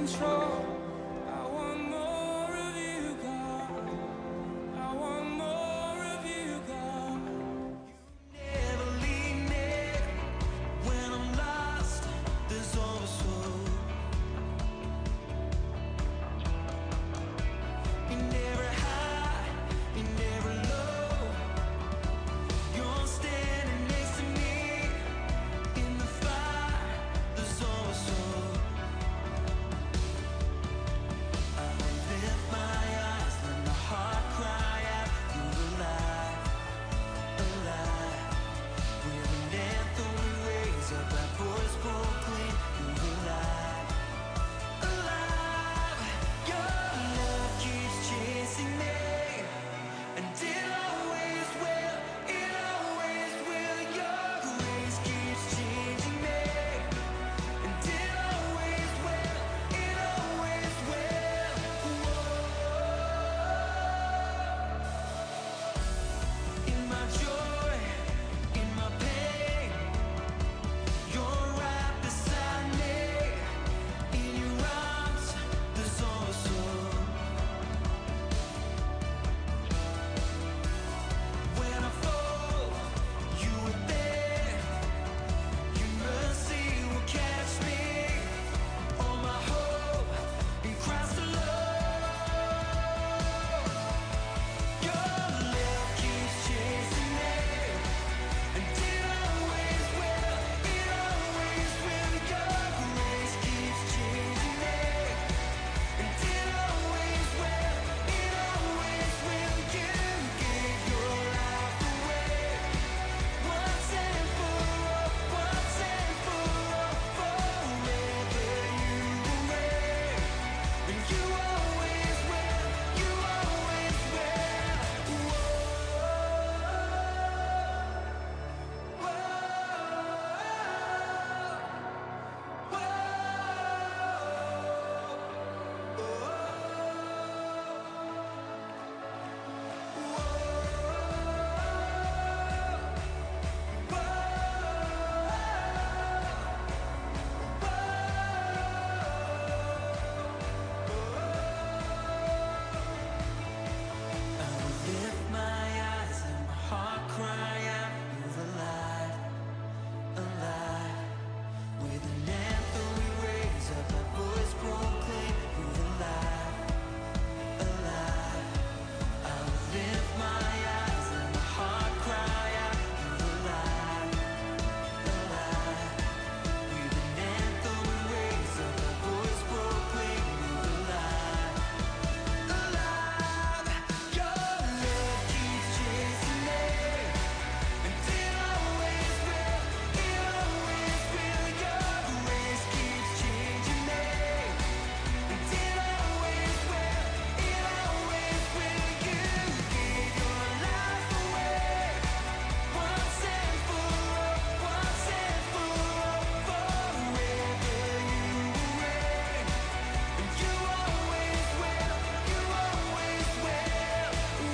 control. I want more of you, God. I want more of you, God. You never leave me when I'm lost. There's always hope. You never high, you never low. You're standing next to me in the fire. There's always hope. I lift my eyes, let my heart cry out. You're alive, alive. With an anthem we raise up, our voice proclaim. You're alive, alive. Your love keeps chasing me, and it always will, it always will. Your grace keeps changing me, and it always will, it always will. In my joy, in my pain, you're right beside me. In your arms, there's always hope. When I fall, you were there. Your mercy will catch me. All my hope in Christ alone. Your love keeps chasing me, and it always will, it always will. Your grace keeps changing me, and it always will, it always will. You gave your life away once and for all, once and for all. Forever you reign, and you always will, you always will. Lift my eyes and my heart cry out. You're alive, alive. With an anthem we raise up, our voice proclaim. You're alive, alive. I will lift my eyes and my heart cry out. You're alive, alive. With an anthem we raise up, our voice proclaim. You're alive, alive. Your love keeps chasing me, and it always will, it always will. Your grace keeps changing me, and it always will, it always will. You gave your life away once and for all, once and for all. Forever you reign, and you always will, you always will.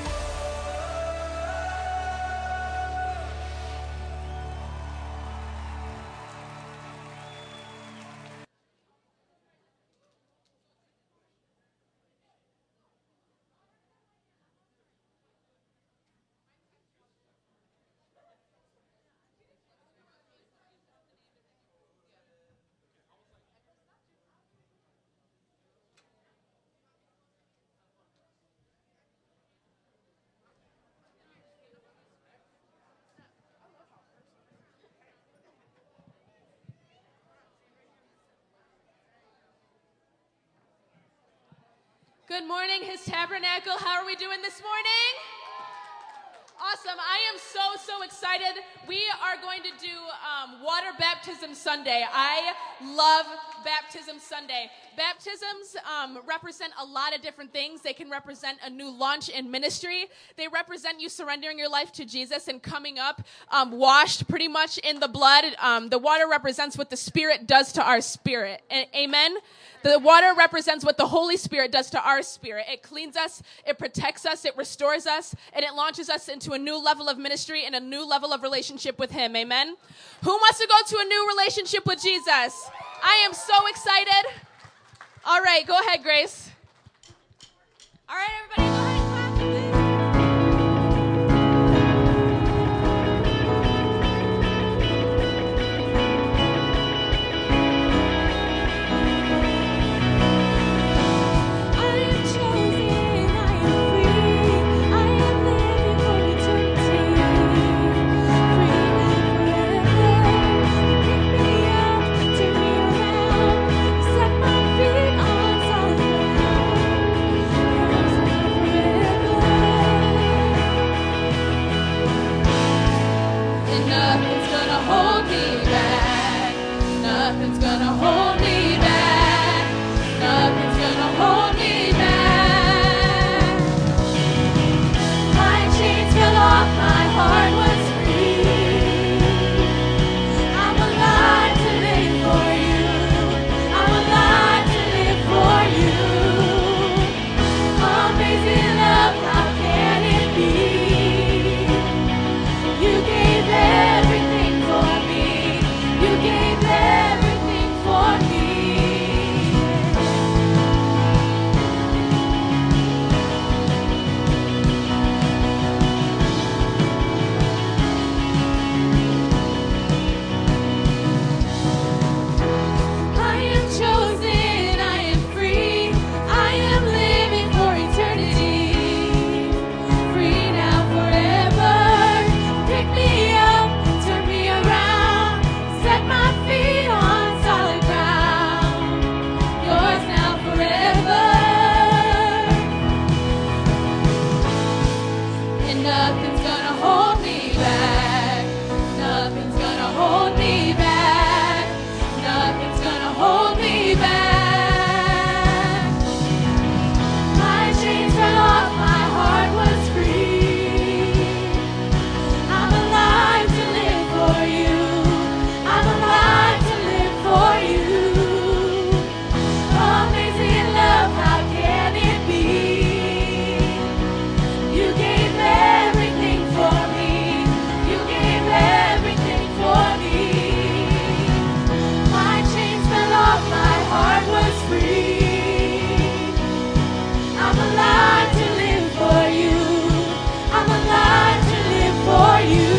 Good morning, His Tabernacle. How are we doing this morning? Awesome. I am so excited. We are going to do Water Baptism Sunday. I love Baptism Sunday. Baptisms represent a lot of different things. They can represent a new launch in ministry. They represent you surrendering your life to Jesus and coming up washed pretty much in the blood. The water represents what the Spirit does to our spirit. Amen? The water represents what the Holy Spirit does to our spirit. It cleans us, it protects us, it restores us, and it launches us into a new level of ministry and a new level of relationship with Him. Amen? Who wants to go to a new relationship with Jesus? I am so excited. All right, go ahead, Grace. All right, everybody, go ahead and clap, please. I am chosen, I am free, I am living for eternity. Free now forever. Pick me up, turn me around, set my feet on solid ground. Yours now forever. And nothing's gonna hold me back. Nothing's gonna hold me back. Nothing's gonna hold me back. My chains fell off, my heart was free. I'm alive to live for you. I'm alive to live for you. Amazing love, how can it be? You gave everything for me. You gave everything for me. I am chosen, I am free, I am living for eternity. Free now forever. Pick me up, turn me around, set my feet on solid ground. Yours now forever. And nothing's gonna hold me back. Nothing's gonna hold me back. Nothing's gonna hold me back. My chains fell off, my heart was free. I'm alive to live for you. I'm alive to live for you. Amazing love, how can it be? You gave everything for me. You gave everything for me. My chains fell off, my heart was free. I'm alive to live for you. I'm alive to live for you.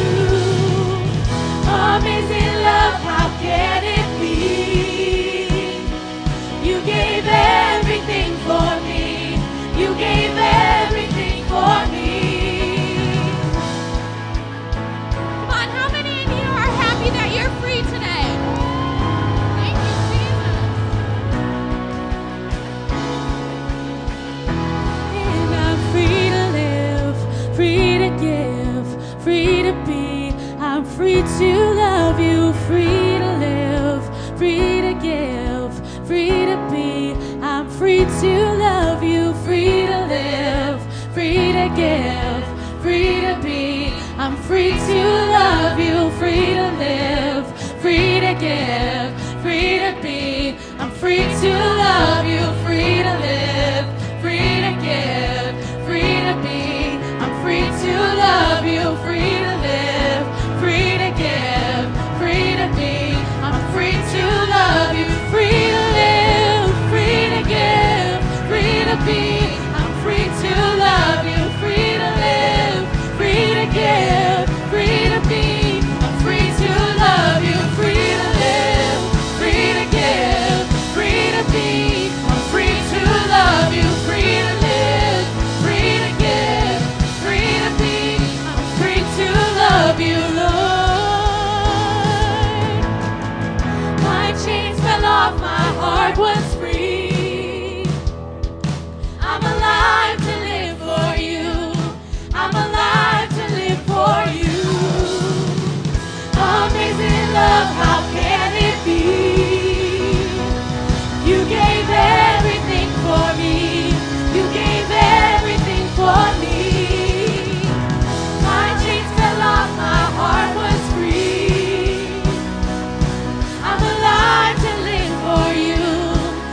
Amazing love, how can it be? You gave everything for me. You gave everything for me. Come on, how many of you are happy that you're free today? Thank you, Jesus. And I'm free to live, free to give, free to be. I'm free to love you, free to live, free to give, free to be. I'm free to love you, free to live, free to give, free to be. I'm free to love you, free to live, free to give, free to be. I'm free to love you, free to live, free to give, free to be. I'm free to love you, free to live, free to give, free to be. I'm free to love you, free to live, free to give, free to be. I'm free to love you, free to live, free to give, free to be. I'm free to love you, free to live, free to give, free to be. I'm free to love you, free to live, free to give, free to be. I'm free to love you, Lord. My chains fell off, my heart was free. I'm alive to live for you. I'm alive to live for you. Amazing love, how can it be? You gave everything for me. You gave everything for me. My chains fell off, my heart was free. I'm alive to live for you.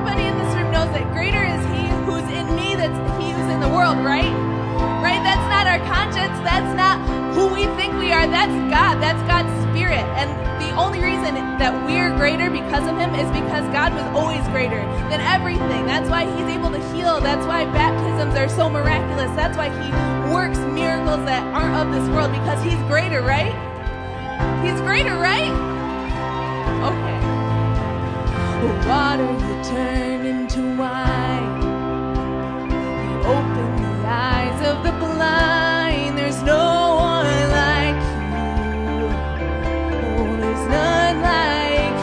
everybody in this room knows that greater is He who's in me than He who's in the world, right? Right? That's not our conscience. That's not who we think we are. That's God. That's God's Spirit. And the only reason that we're greater because of Him is because God was always greater than everything. That's why He's able to heal. That's why baptisms are so miraculous. That's why He works miracles that aren't of this world, because He's greater, right? He's greater, right? Okay. Water you turned into wine. You opened the eyes of the blind. There's no one like you. Oh, there's none like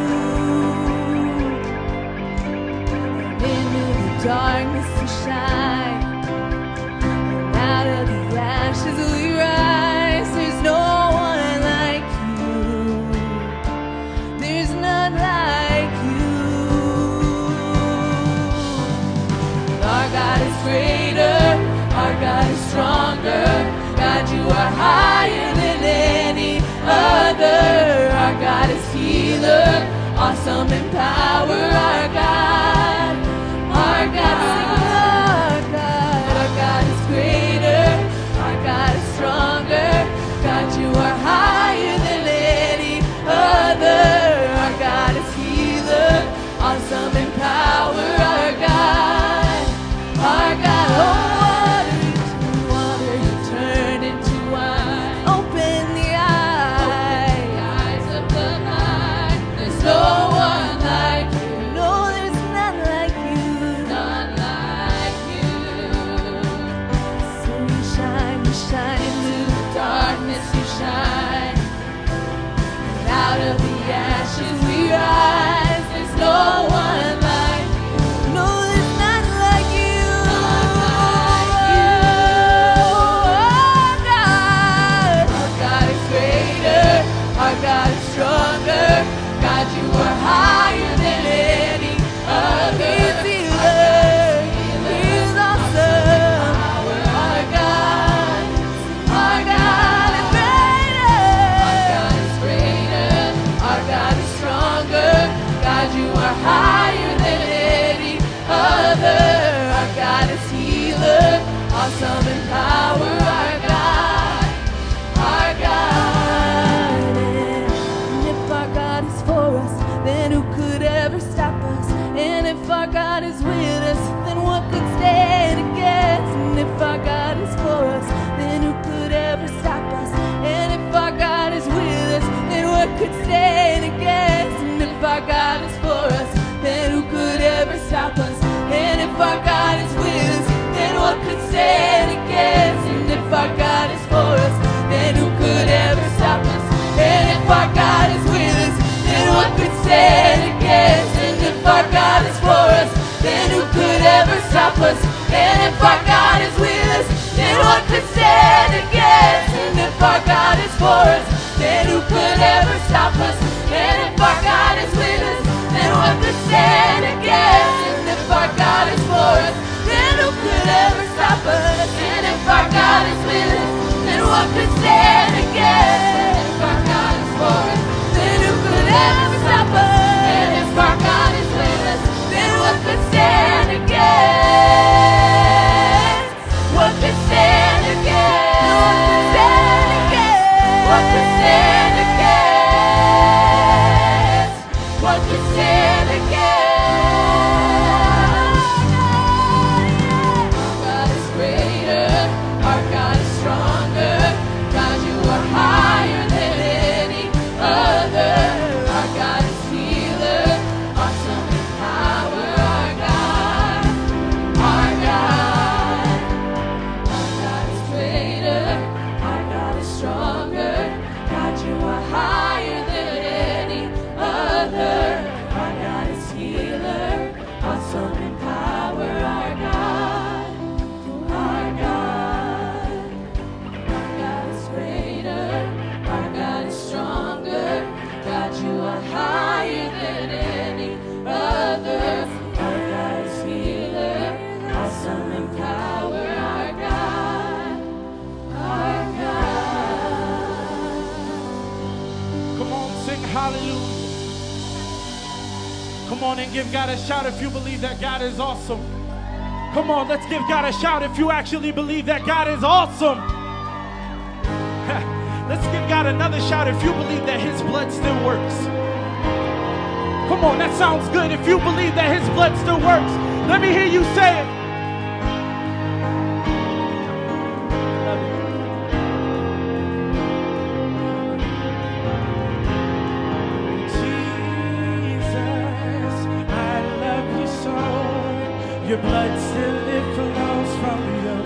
you. And into the darkness you shine. And out of the ashes we rise. There's no one like you. There's none like you. Our God is greater. Our God is stronger. God, you are higher than any other. Our God is healer, awesome in power. Our God, our God, our God is greater. Our God is stronger. God, you are higher than any other. Our God is healer, awesome in power. Our God, our God. Oh, water you turn into wine. Open the eyes of the blind. There's no one like you. No, there's none like you. None like you. So you shine into the darkness, you shine. And out of the ashes we rise. There's no one like you. No, there's none like you. Our God is greater. Our God is stronger. God, you are higher than any other. He's healer. He's awesome. Our God is greater. Our God is greater. Our God is stronger. God, you are higher than any other. Our God is healer, awesome in power. Our God, our God. And if our God is for us, then who could ever stop us? And if our God is with us, then what could stand against? And if our God is for us, then who could ever stop us? And if our God is with us, then what could stand against? And if our God is for us, then who could ever stop us? And if our God is with us, then what could stand against? And if our God is for us, then who could ever stop us? And if our God is with us, then what could stand against? And if our God is for us, then who could ever stop us? And if our God is with us, then what could stand against? And if our God is for us, then who could ever stop us? And if our God is with us, then what could stand against? And if our God is for us, then who could ever stop us? And if our God is with us, then what could stand against? And if our God is for us, then who could ever stop us? And if our God is with us, then what could stand against? What could stand against? What could stand against? What could stand against? Our God is greater. Our God is stronger. God, you are higher than any other. Our God is healer, awesome in power. Our God, our God, our God is greater. Our God is stronger. God, you are higher than any other. Our God is healer, awesome in power. Our God, our God, our God is greater. Our God is stronger. God, you are higher than any other. Our God is healer, awesome in power. Our God, our God. Come on, sing hallelujah. Come on and give God a shout if you believe that God is awesome. Come on, let's give God a shout if you actually believe that God is awesome. Let's give God another shout if you believe that his blood still works. Come on, that sounds good. If you believe that his blood still works, let me hear you say it. Your blood still it flows from your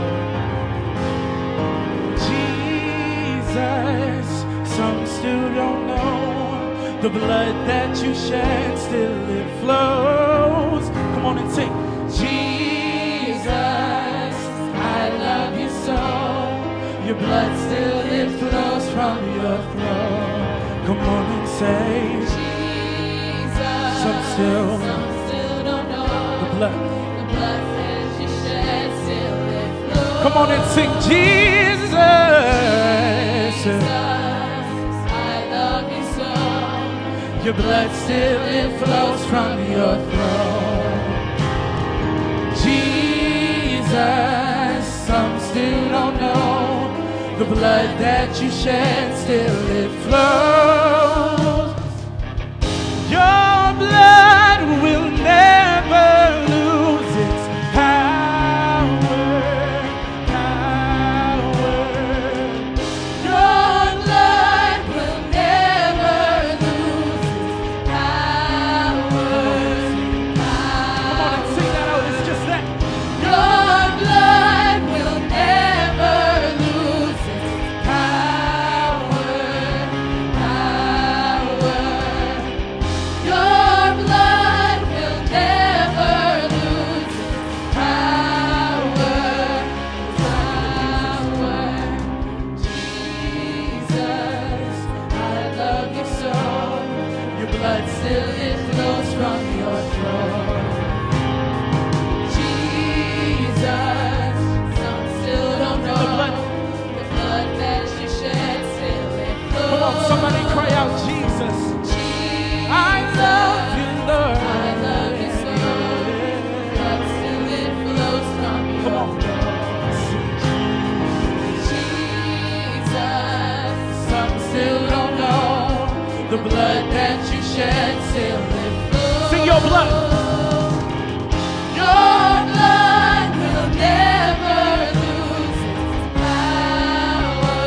throne. Jesus, some still don't know the blood that you shed still it flows. Come on and sing. Jesus, I love you so. Your blood still it flows from your throne. Come on and say, Jesus, some still don't know the blood. Come on and sing, Jesus. I love you so. Your blood still it flows from your throne. Jesus, some still don't know the blood that you shed still it flows. Your blood will never lose its power. Somebody cry out, Jesus. I love you, Lord. I love you so. Blood still it flows from your Come on. Jesus. Some still don't know the blood that you shed still it flows. Sing your blood. Your blood will never lose its power.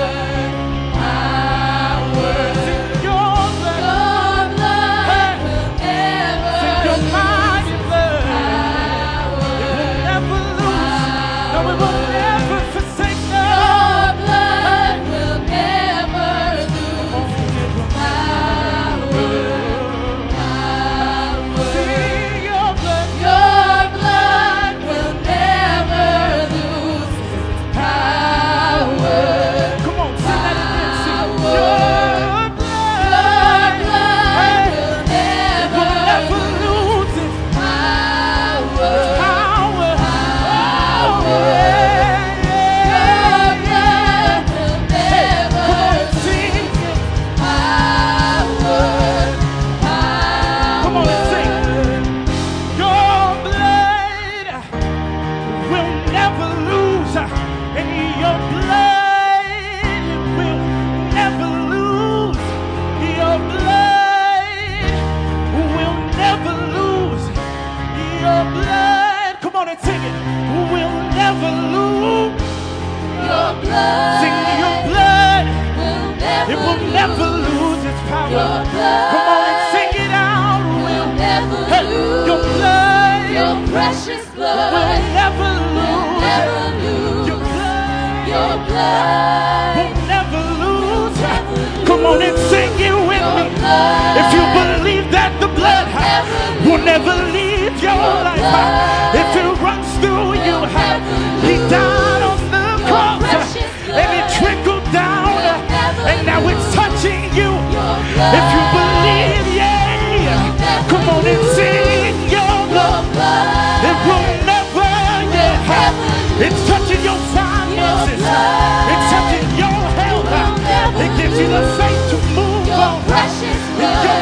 Sing your blood. Your blood will never Sing your mighty blood. It will never lose. No, it will never forsake us. Your blood will never lose its power. Sing your blood. Your blood will never lose its power. Come on, sing that again. Sing your blood. Your blood will Will never never lose its power. power. Your blood will never Sing. power. Come on and sing. Your blood will never lose. And your blood will never lose. Your blood will never lose. Your blood, come on and sing it. Will never lose. Your blood Sing your blood. will never It will never lose its power. Your blood Come on and sing it out. will never Hey, lose. your blood Your precious will blood never will lose. never lose. Your blood Your blood will never lose. never lose. Come on and sing it with Your me. blood If you believe that the blood never will lose. never leave your Your life, blood if it runs through you, never he lose. died on the Your cross precious and it blood trickled down, will never and now it's lose. touching you. Your blood If you believe, yeah, never come on and lose. sing your Your blood. blood It will never, yeah. never lose. It's touching your finances. blood It's touching your health. will never It gives you the faith to move Your on. precious Your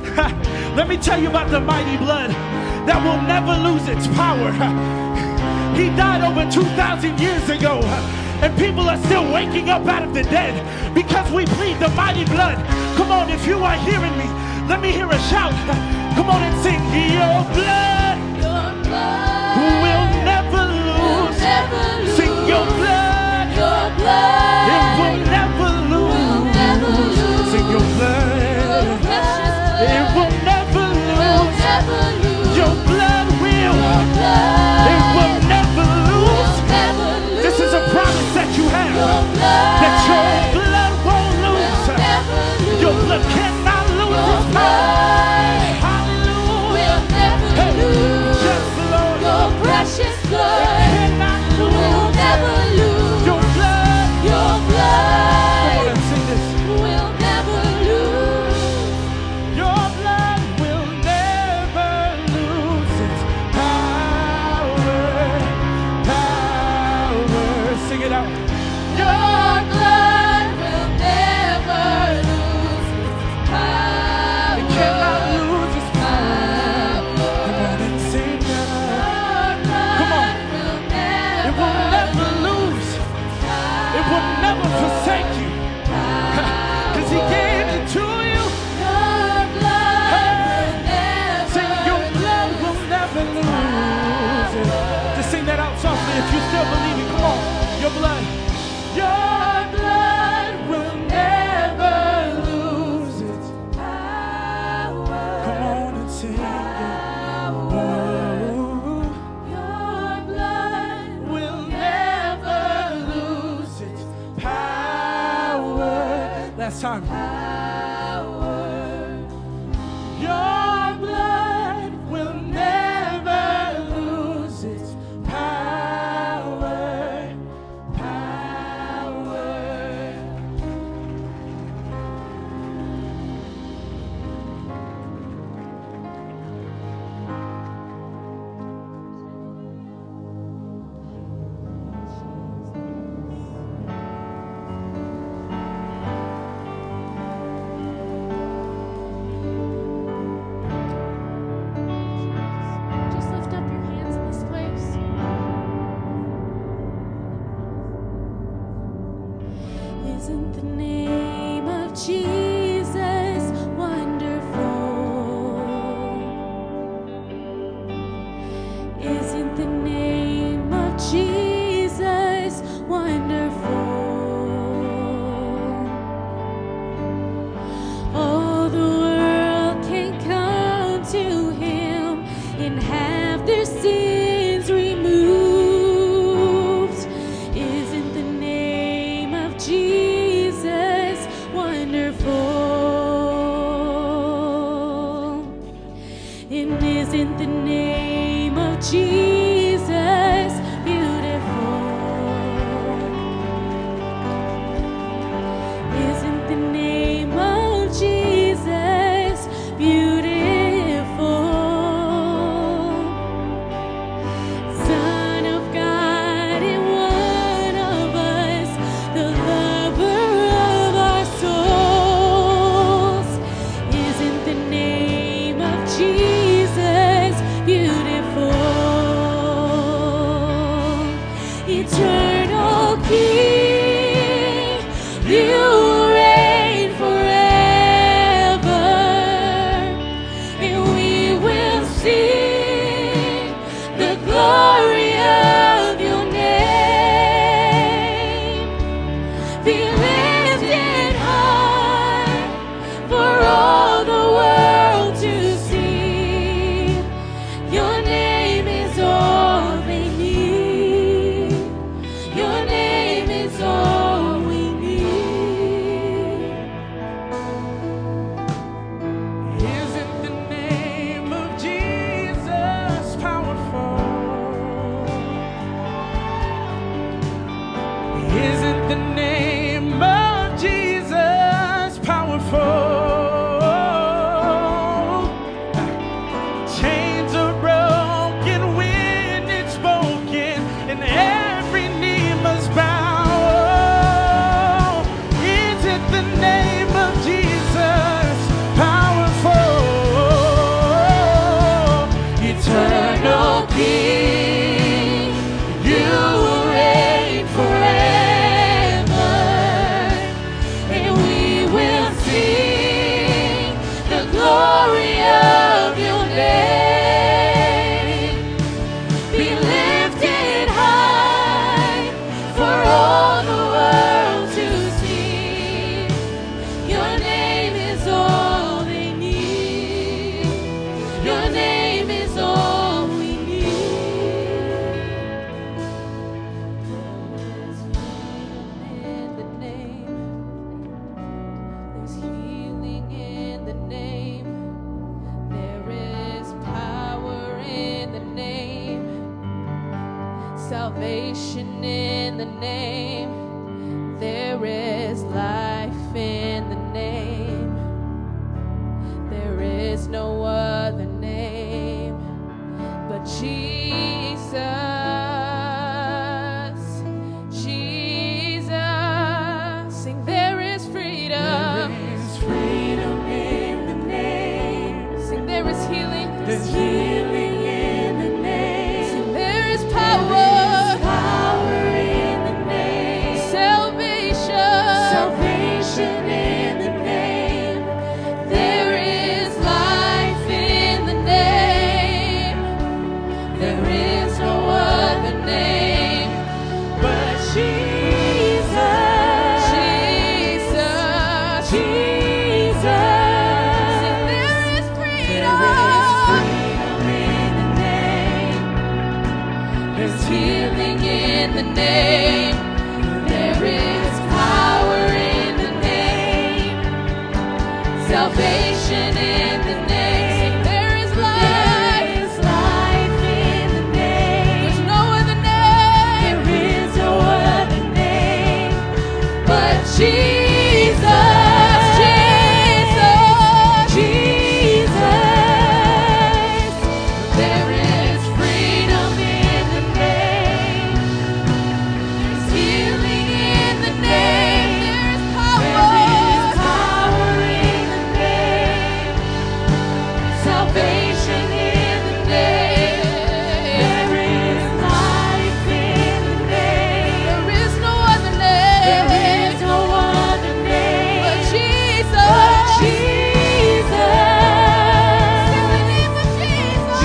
Let me tell you about the mighty blood that will never lose its power. He died over 2,000 years ago, and people are still waking up out of the dead because we plead the mighty blood. Come on, if you are hearing me, let me hear a shout. Come on and sing, your blood will never lose. Sing your blood, it will never lose. Sing your blood, it will never lose. Your blood will, it will never lose. This is a promise that you have, that your blood won't lose. Your blood cannot lose its power. Hallelujah. Yes, Lord. Your precious It blood cannot lose. will never lose. Your blood. Your Come blood on and sing this. will never lose. Your blood will never lose its power. Power. Sing it out. Your blood will never lose its power. It cannot lose its power. Power. Come on and sing that. Your blood Come on. will It will never lose. It will never forsake you. Because he gave it to you. Your blood will never Sing, your blood will never lose it. Just sing that out softly if you still believe it. Come on. Your blood. Your blood will never lose its power. Come on and sing it. Oh, Your blood will never lose its power. Last time. Your blood will never lose its power. Power. Just lift up your hands in this place. Isn't the name of Jesus wonderful? Isn't the name of Jesus wonderful? All the world can come to him and have their sins removed. Isn't the name of Jesus wonderful? And isn't the name of Jesus beautiful? Isn't the name of Jesus beautiful? Son of God and one of us, the lover of our souls. Isn't the name of Jesus beautiful? salvation in the name. There is life in the name. There is no other name but Jesus. Jesus. Sing, there is freedom. There is freedom in the name. Sing, there is healing. There's healing in the name. Sing, there is There power. is power in the name. Salvation. Salvation in the name. There is life in the name. There is no other name But Jesus, Jesus. Jesus. Sing, there is There freedom. is freedom in the name. There's Healing in the name. There is power in the name. Salvation in the name. Sing, there is life. There is life in the name. There's no other name There is no other name but Jesus. Jesus. Jesus. There is freedom in the name. There's healing in the name. There is There is power. power in the name. Salvation in the name. There is life in the name. There is no other name. There is no other name but Jesus. but Jesus. In the name of Jesus.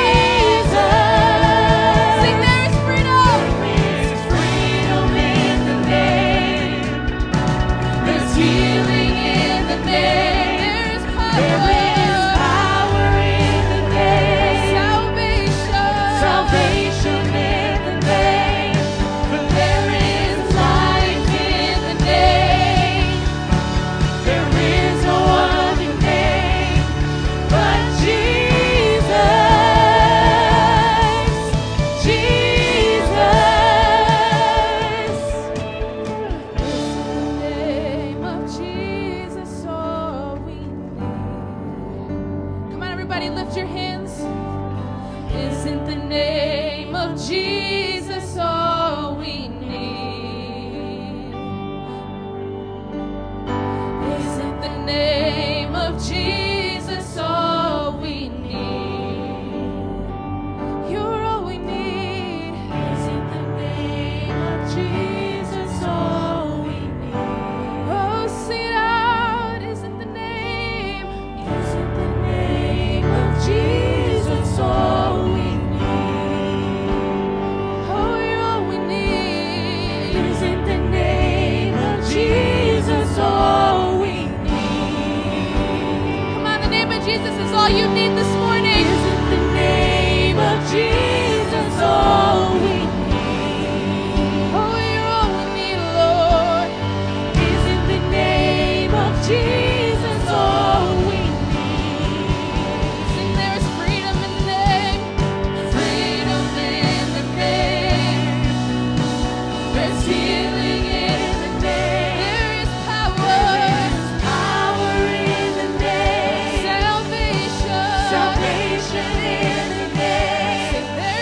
Jesus. Sing, there is freedom. There is freedom in the name. There's healing in the name. There is There is power. power in the name. Salvation. Salvation in the name. There is life in the name. There is no other name but Jesus. Jesus. It's in the name of Jesus all we need. Come on, everybody, lift your hands. Isn't the name of Jesus all we need? Isn't the name of Jesus all we need? You're all we need. Isn't the name of Jesus all we need? Oh, sing it out. Isn't the name? Isn't the name of Jesus all we need? Oh, you're all we need. Isn't the name of Jesus all we need? Come on, the name of Jesus is all you need this morning. Isn't the name of Jesus all we need? Oh, you're all we need, Lord. Isn't the name of Jesus all we need? Sing, there is freedom in the name. Freedom in the name. There's healing in the name. There is power. Power in the name. Salvation. Salvation in the name. Sing,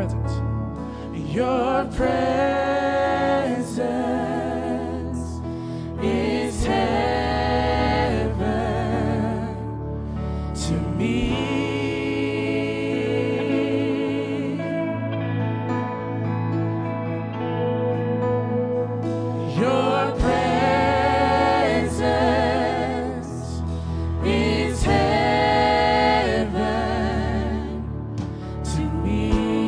presence. Your presence is heaven to me. Your presence is heaven to me.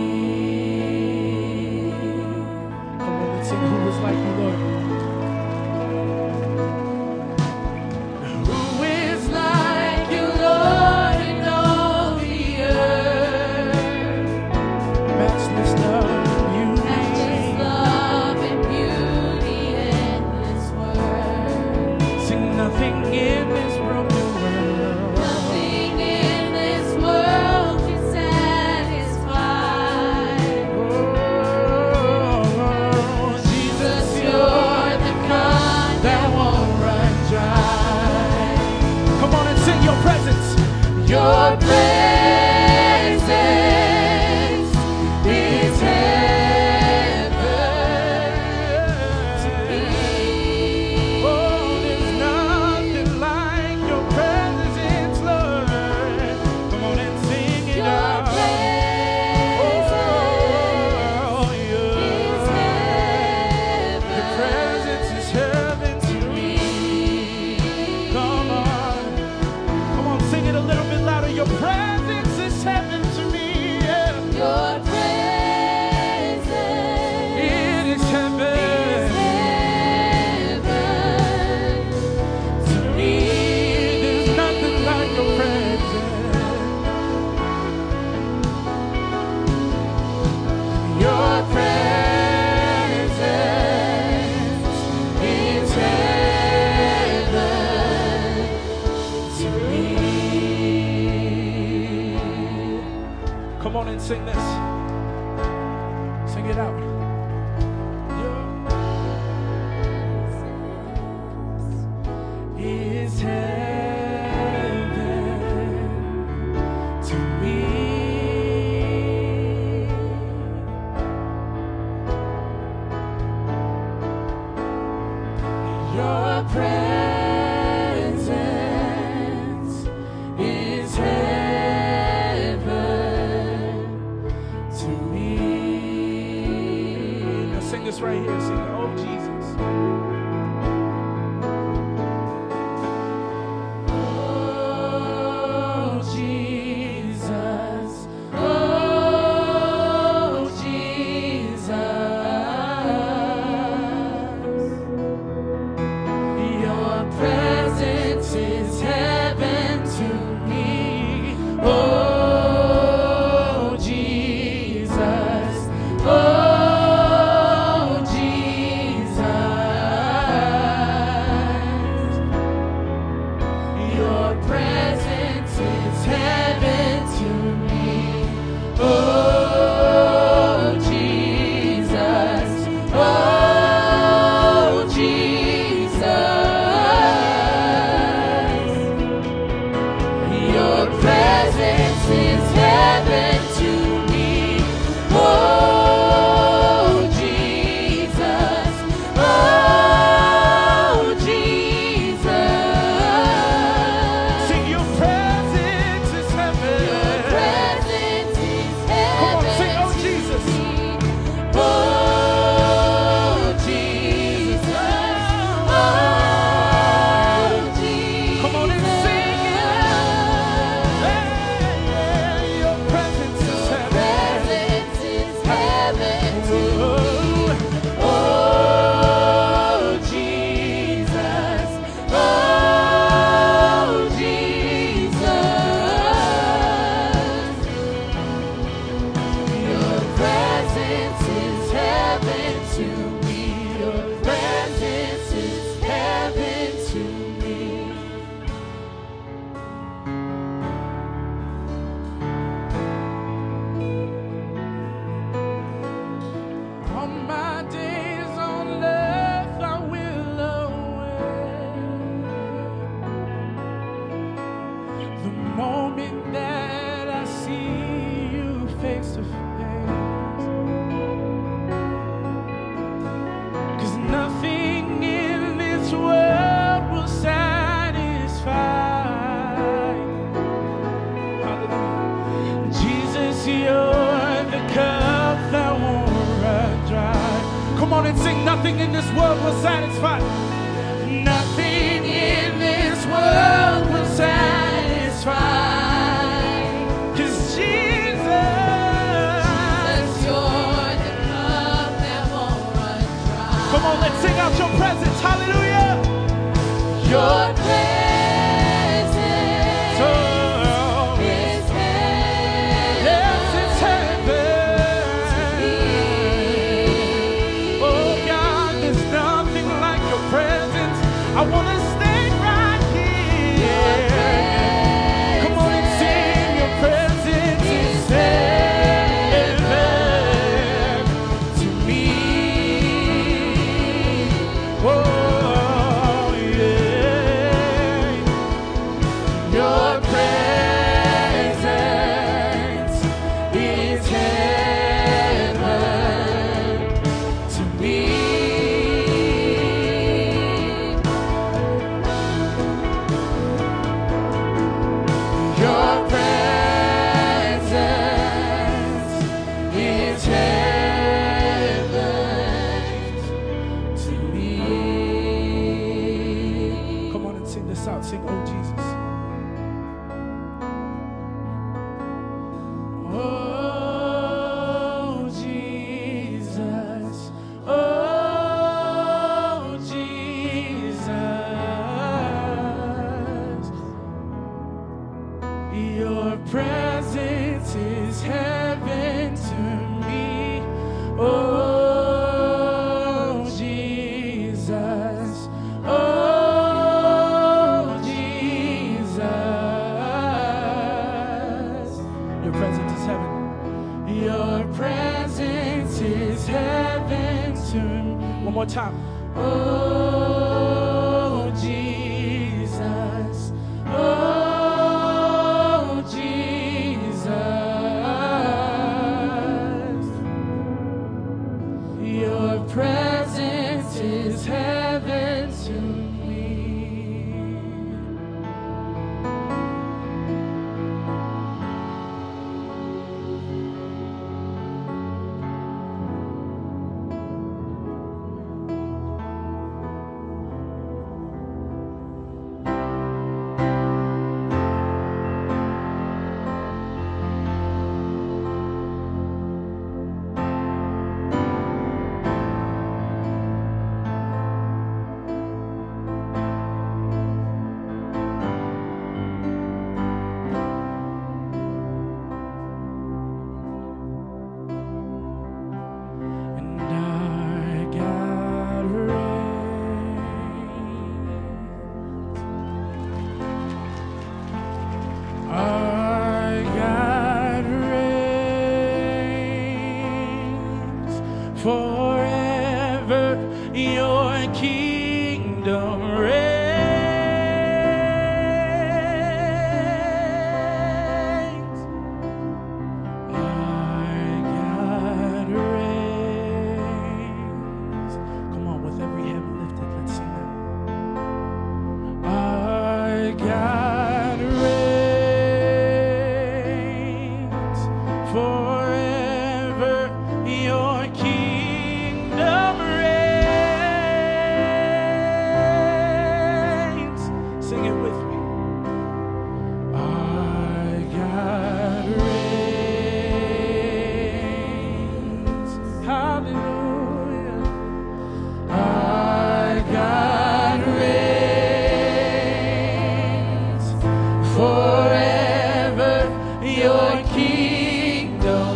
Come on, let's sing Who Is Like You, Lord. Who is like you, Lord, in all the earth? Matchless love and beauty. Love and beauty, endless world. Sing nothing in this broken world. Nothing in this world can satisfy. Oh, Jesus, you're the kind that won't run dry. Come on and sing your presence. Your presence is heaven to me. Oh, there's nothing like your presence, Lord. Come on and sing it Your out. presence Oh, is your presence is heaven to me. Come on, sing it a little bit louder. Your presence is heaven to me. Yeah. Your presence It is heaven to me. There's nothing like your presence. Your presence is heaven to me. Come on and sing this. Sing it out. Is heaven to me. Your presence is heaven to me. Now sing this right here. Sing, oh Jesus. Oh Jesus. Oh Jesus. Your presence is heaven to me. Oh Jesus. Oh Jesus. Your presence is heaven to me. Oh Jesus. Oh Jesus. Your presence is heaven to me. Oh Jesus. Oh Jesus. Sing your presence is heaven. Your presence is Come on, sing, heaven oh Jesus. to me. Oh Jesus. Oh Jesus. Come on and sing it. Hey, your presence is heaven. Presence is heaven to me. Oh, Oh Jesus. Oh Jesus. Your presence is heaven to me. Your presence is heaven to me. all my days on earth I will await the moment that I see you face to face. on and sing, nothing in this world will satisfy. Nothing in this world will satisfy. 'Cause Jesus, you're the cup that won't run dry. come on, let's sing out your presence. Hallelujah. Your presence Oh, is heaven. yes, it's heaven. Oh God, there's nothing like your presence. I want to stay right here. Come on and sing, your presence is heaven to me. Oh yeah, your presence is heaven to me. Your presence is heaven to me. Come on and sing this out. Sing, oh Jesus. Oh Jesus. Oh Jesus. Your presence is heaven to me. Oh, Jesus. Oh, Jesus. Your presence is heaven. Your presence is heaven to me. One more time. Oh, Jesus. Oh, Jesus. Your presence is heaven to me. And I got rain. I got reigns forever. Your kingdom reigns. I got reigns. Come on, with every hand lifted, let's sing that. I got reigns forever. Your kingdom reigns. Sing it with me. I got reigns. Hallelujah. I got reigns forever. Your kingdom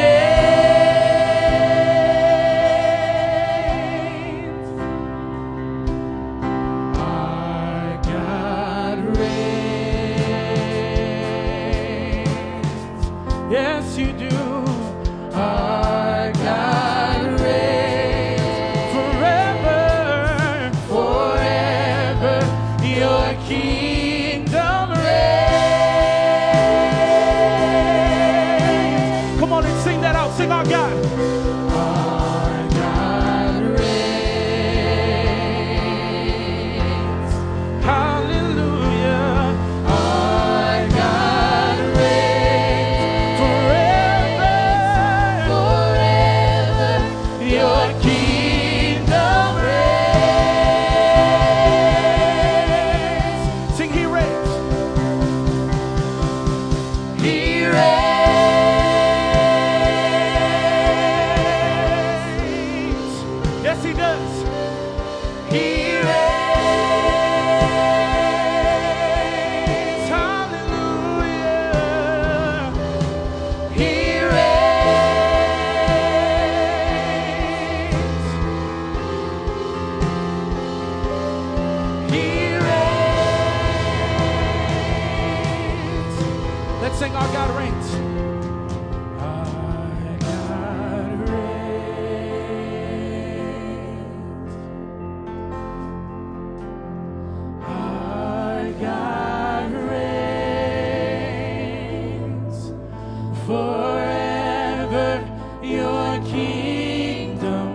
reigns. I got reigns. Yes, you do. I got reigns forever, forever. Your kingdom reigns. Come on and sing that out. Sing our God. I got reigns. Hallelujah. I got reigns forever, forever. Your kingdom Let's sing Our God Reigns. Our God reigns. Our God reigns. Forever your kingdom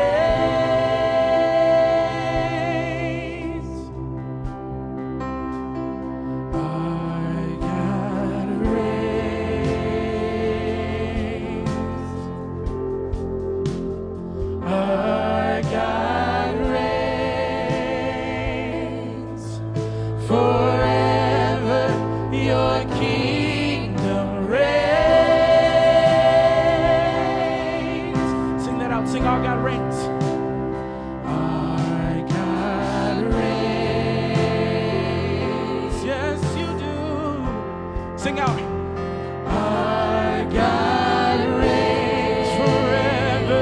reigns. Our God reigns. Our God reigns. Forever your kingdom reigns. Sing that out. Sing Our God reigns. Our God reigns. Yes, you do. Sing out. Our God reigns forever.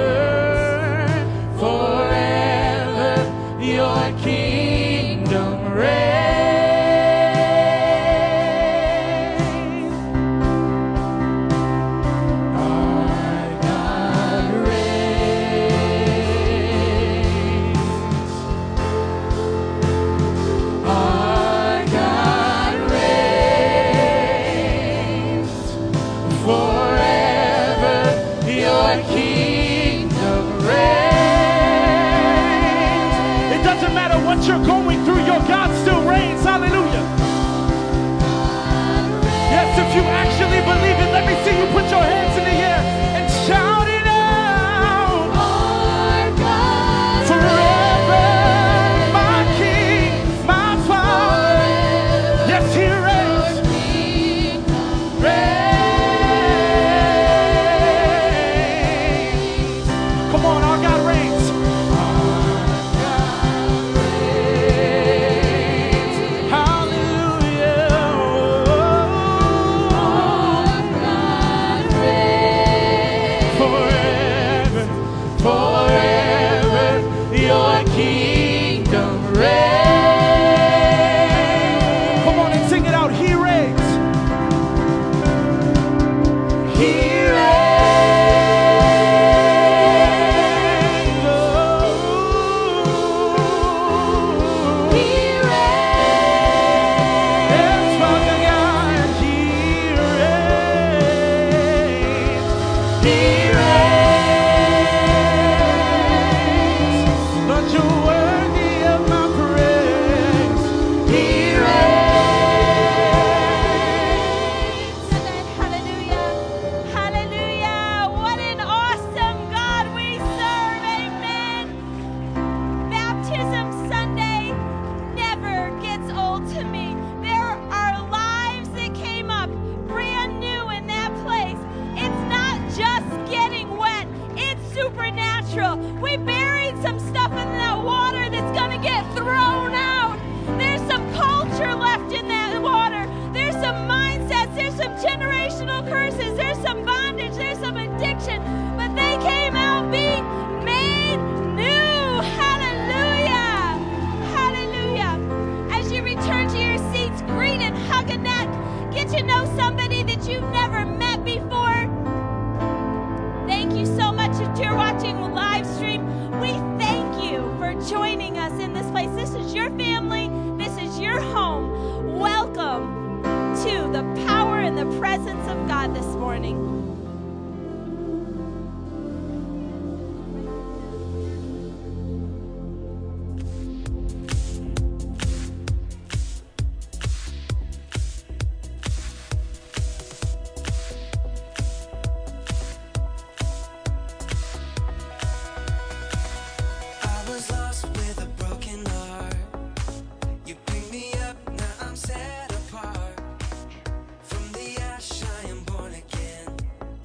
Forever your kingdom reigns. Our God reigns. Our God reigns. Forever your kingdom reigns. It doesn't matter what you're going through, your God still reigns. Hallelujah. Yes, if you actually believe it, let me see you put your hands in the air and shout it out. Our God Forever, my King, my Father. Yes, He reigns. Reigns. Come on, Our God reigns. Hallelujah. Forever, forever, your kingdom reigns. Come on and sing it out. He reigns. He reigns. Oh. He reigns. Yes, Father God, He reigns. He reigns. Lord, you're worthy of my praise. He reigns. Hallelujah. Hallelujah. What an awesome God we serve. Amen. Baptism Sunday never gets old to me. There are lives that came up brand new in that place. It's not just getting wet, it's supernatural. We buried some stuff in that water that's going to get thrown out. There's some culture left in that water. There's some mindsets. There's some generational curses. There's some bondage. There's some addiction. But they came out being made new. Hallelujah. Hallelujah. As you return to your seats, greet and hug a neck. Get to know somebody that you've never met before. Thank you so much if you're watching the live stream. We thank you for joining us in this place. This is your family. This is your home. Welcome to the power and the presence of God this morning. I was lost with a broken heart. You picked me up, now I'm set apart. From the ash I am born again.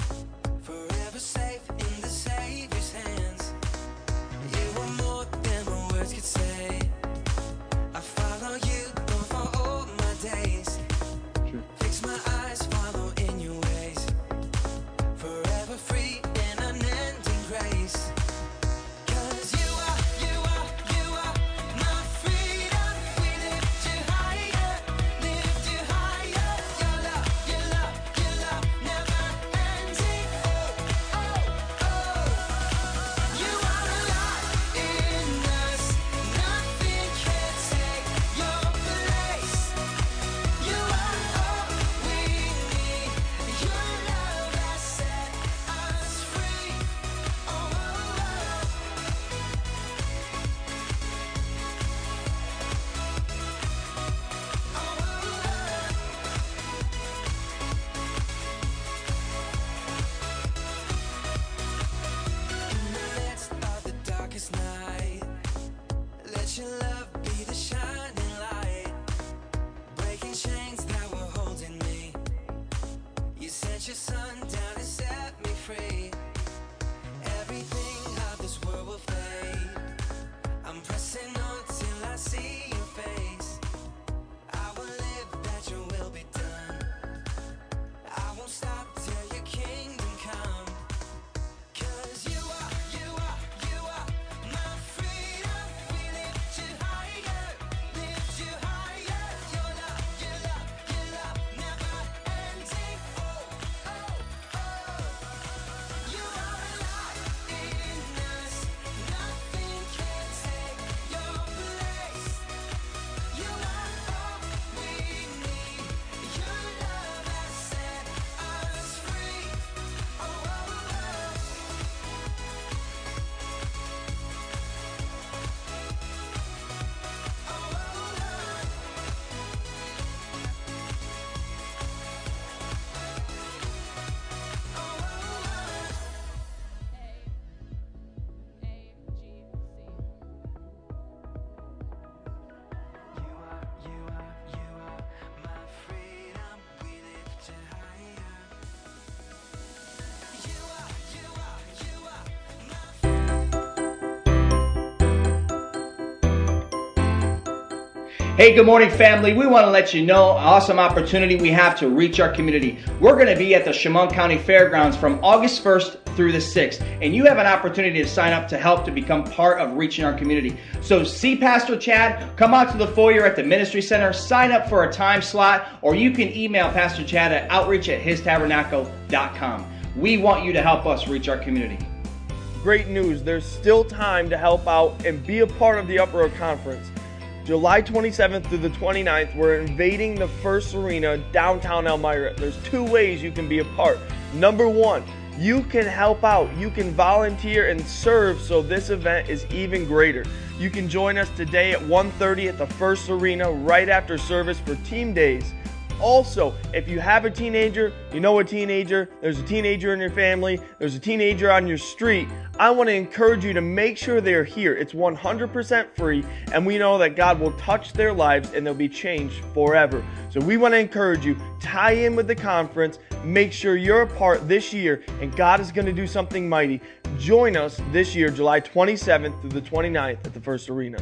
Hey, good morning, family. We want to let you know an awesome opportunity we have to reach our community. We're going to be at the Chemung County Fairgrounds from August 1st through the 6th, and you have an opportunity to sign up to help to become part of reaching our community. So see Pastor Chad, come out to the foyer at the Ministry Center, sign up for a time slot, or you can email Pastor Chad at outreach@histabernacle.com. We want you to help us reach our community. Great news, there's still time to help out and be a part of the Upper Road Conference. July 27th through the 29th, we're invading the First Arena downtown Elmira. There's two ways you can be a part. Number one, you can help out. You can volunteer and serve so this event is even greater. You can join us today at 1:30 at the First Arena right after service for Team Days. Also, if you have a teenager, you know a teenager, there's a teenager in your family, there's a teenager on your street, I want to encourage you to make sure they're here. It's 100% free, and we know that God will touch their lives and they'll be changed forever. So we want to encourage you, tie in with the conference, make sure you're a part this year, and God is going to do something mighty. Join us this year, July 27th through the 29th at the First Arena.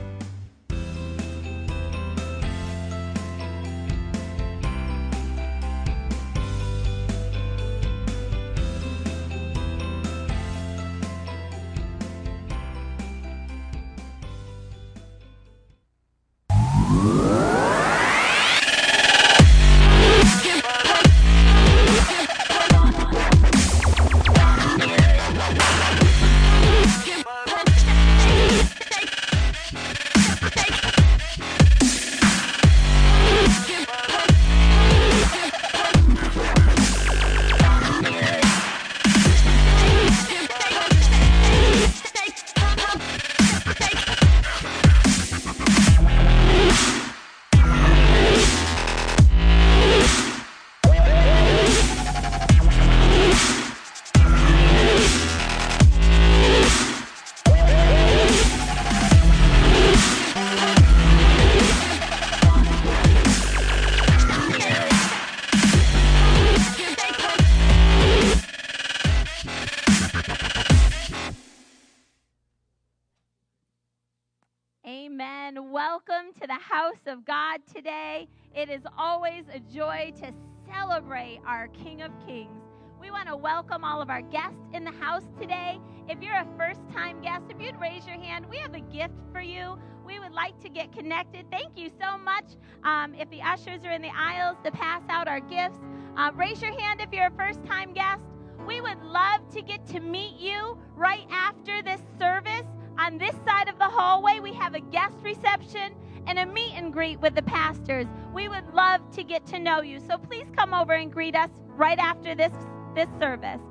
Amen. Welcome to the house of God today. It is always a joy to celebrate our King of Kings. We want to welcome all of our guests in the house today. If you're a first-time guest, if you'd raise your hand, we have a gift for you. We would like to get connected. Thank you so much. If the ushers are in the aisles to pass out our gifts, raise your hand if you're a first-time guest. We would love to get to meet you right after this service. On this side of the hallway, we have a guest reception and a meet and greet with the pastors. We would love to get to know you. So please come over and greet us right after this service.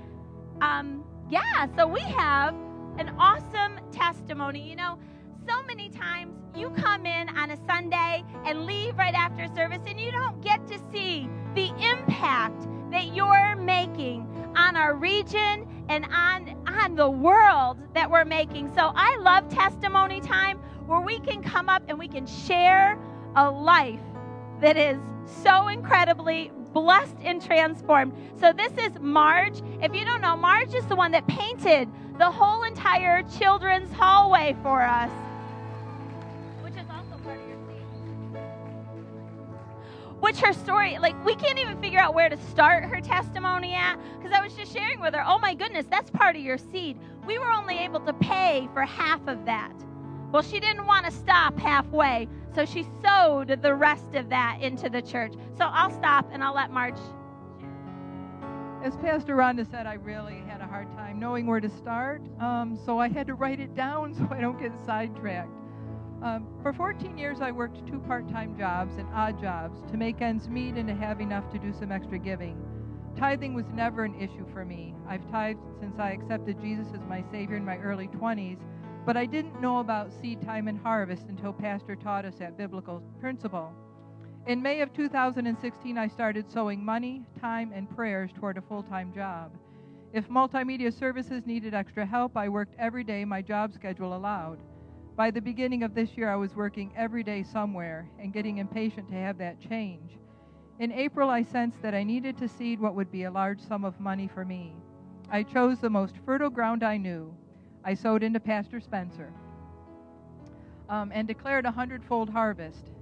So we have an awesome testimony. You know, so many times you come in on a Sunday and leave right after service and you don't get to see the impact that you're making on our region and on the world that we're making. So I love testimony time where we can come up and we can share a life that is so incredibly blessed and transformed. So this is Marge. If you don't know, Marge is the one that painted the whole entire children's hallway for us, which is also part of your seed. Which her story, like, we can't even figure out where to start her testimony at, because I was just sharing with her, oh my goodness, that's part of your seed. We were only able to pay for half of that. Well, she didn't want to stop halfway, so she sowed the rest of that into the church. So I'll stop and I'll let Marge share. As Pastor Rhonda said, I really had a hard time knowing where to start, so I had to write it down so I don't get sidetracked. For 14 years, I worked 2 part-time jobs and odd jobs to make ends meet and to have enough to do some extra giving. Tithing was never an issue for me. I've tithed since I accepted Jesus as my Savior in my early 20s, but I didn't know about seed time and harvest until Pastor taught us that biblical principle. In May of 2016, I started sowing money, time, and prayers toward a full-time job. If multimedia services needed extra help, I worked every day my job schedule allowed. By the beginning of this year, I was working every day somewhere and getting impatient to have that change. In April, I sensed that I needed to seed what would be a large sum of money for me. I chose the most fertile ground I knew. I sowed into Pastor Spencer and declared a 100-fold harvest.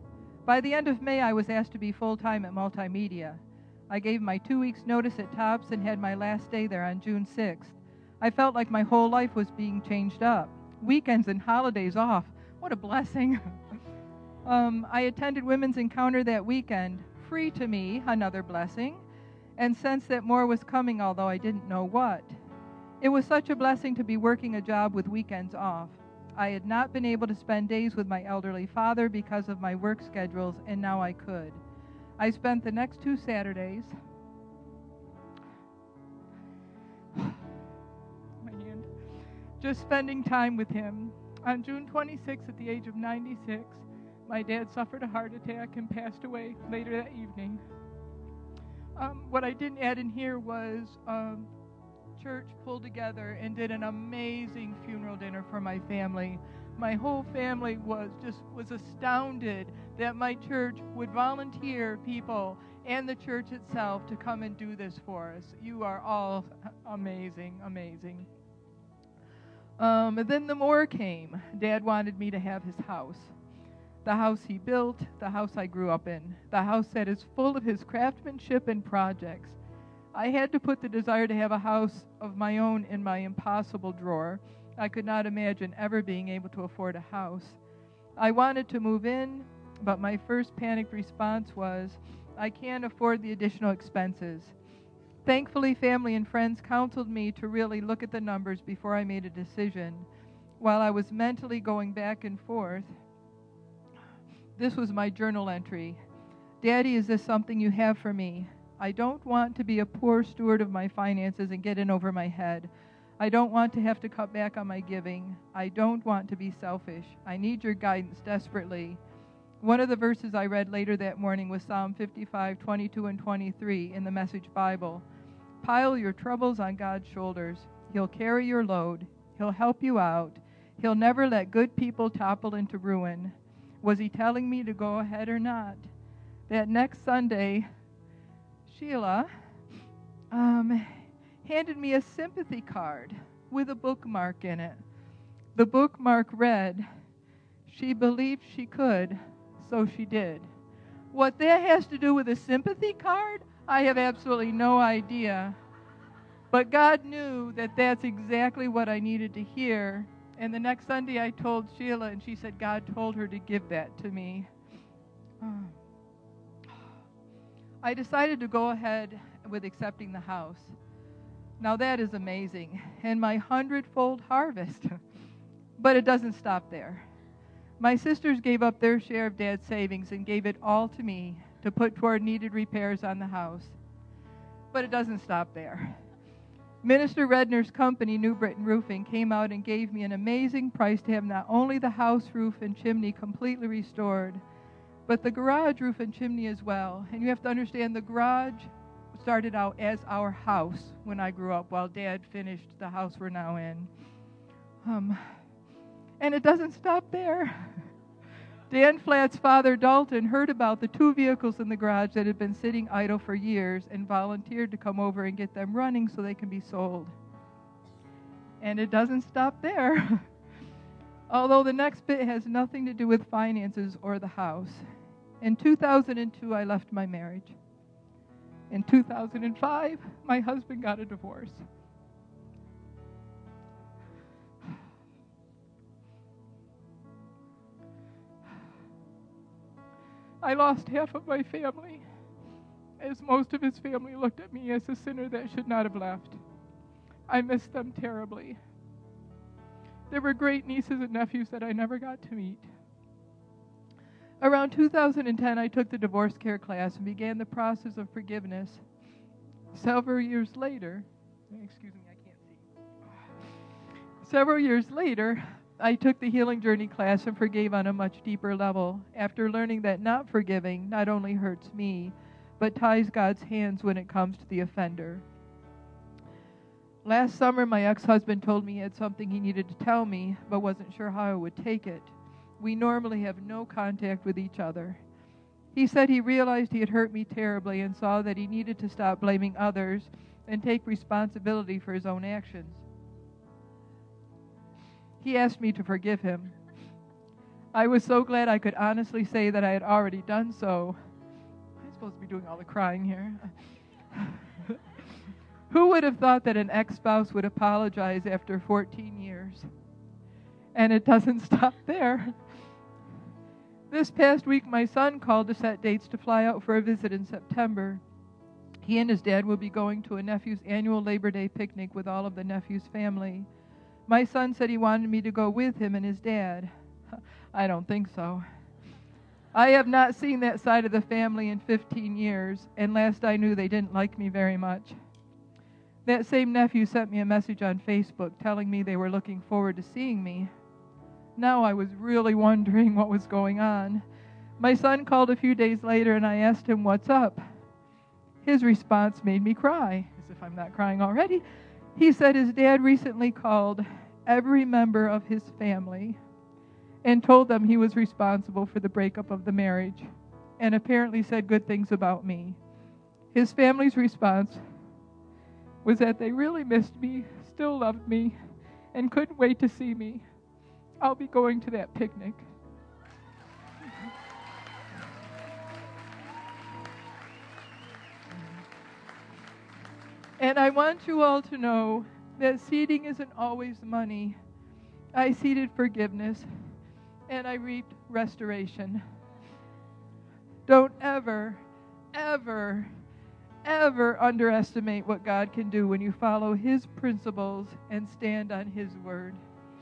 By the end of May, I was asked to be full-time at Multimedia. I gave my 2 weeks' notice at Tops and had my last day there on June 6th. I felt like my whole life was being changed up. Weekends and holidays off. What a blessing. I attended Women's Encounter that weekend. Free to me, another blessing, and sensed that more was coming, although I didn't know what. It was such a blessing to be working a job with weekends off. I had not been able to spend days with my elderly father because of my work schedules, and now I could. I spent the next 2 Saturdays just spending time with him. On June 26th, at the age of 96, my dad suffered a heart attack and passed away later that evening. What I didn't add in here was church pulled together and did an amazing funeral dinner for my family. My whole family was astounded that my church would volunteer people and the church itself to come and do this for us. You are all amazing, amazing. And then the more came. Dad wanted me to have his house. The house he built, the house I grew up in, the house that is full of his craftsmanship and projects. I had to put the desire to have a house of my own in my impossible drawer. I could not imagine ever being able to afford a house. I wanted to move in, but my first panicked response was, I can't afford the additional expenses. Thankfully, family and friends counseled me to really look at the numbers before I made a decision. While I was mentally going back and forth, this was my journal entry. Daddy, is this something you have for me? I don't want to be a poor steward of my finances and get in over my head. I don't want to have to cut back on my giving. I don't want to be selfish. I need your guidance desperately. One of the verses I read later that morning was Psalm 55, 22 and 23 in the Message Bible. Pile your troubles on God's shoulders. He'll carry your load. He'll help you out. He'll never let good people topple into ruin. Was he telling me to go ahead or not? That next Sunday, Sheila handed me a sympathy card with a bookmark in it. The bookmark read, "She believed she could, so she did." What that has to do with a sympathy card, I have absolutely no idea. But God knew that that's exactly what I needed to hear. And the next Sunday I told Sheila, and she said God told her to give that to me. I decided to go ahead with accepting the house. Now that is amazing, and my 100-fold harvest. But it doesn't stop there. My sisters gave up their share of Dad's savings and gave it all to me to put toward needed repairs on the house. But it doesn't stop there. Minister Redner's company, New Britain Roofing, came out and gave me an amazing price to have not only the house roof and chimney completely restored, but the garage roof and chimney as well. And you have to understand, the garage started out as our house when I grew up, while Dad finished the house we're now in. And it doesn't stop there. Dan Flatt's father, Dalton, heard about the 2 vehicles in the garage that had been sitting idle for years and volunteered to come over and get them running so they can be sold. And it doesn't stop there. Although the next bit has nothing to do with finances or the house. In 2002, I left my marriage. In 2005, my husband got a divorce. I lost half of my family, as most of his family looked at me as a sinner that should not have left. I missed them terribly. There were great nieces and nephews that I never got to meet. Around 2010, I took the divorce care class and began the process of forgiveness. Several years later, I took the Healing Journey class and forgave on a much deeper level, after learning that not forgiving not only hurts me, but ties God's hands when it comes to the offender. Last summer, my ex-husband told me he had something he needed to tell me, but wasn't sure how I would take it. We normally have no contact with each other. He said he realized he had hurt me terribly and saw that he needed to stop blaming others and take responsibility for his own actions. He asked me to forgive him. I was so glad I could honestly say that I had already done so. I'm supposed to be doing all the crying here. Who would have thought that an ex-spouse would apologize after 14 years? And it doesn't stop there. This past week, my son called to set dates to fly out for a visit in September. He and his dad will be going to a nephew's annual Labor Day picnic with all of the nephew's family. My son said he wanted me to go with him and his dad. I don't think so. I have not seen that side of the family in 15 years, and last I knew they didn't like me very much. That same nephew sent me a message on Facebook telling me they were looking forward to seeing me. Now I was really wondering what was going on. My son called a few days later and I asked him what's up. His response made me cry, as if I'm not crying already. He said his dad recently called every member of his family and told them he was responsible for the breakup of the marriage, and apparently said good things about me. His family's response was that they really missed me, still loved me, and couldn't wait to see me. I'll be going to that picnic. And I want you all to know that seeding isn't always money. I seeded forgiveness, and I reaped restoration. Don't ever, ever, ever underestimate what God can do when you follow His principles and stand on His word.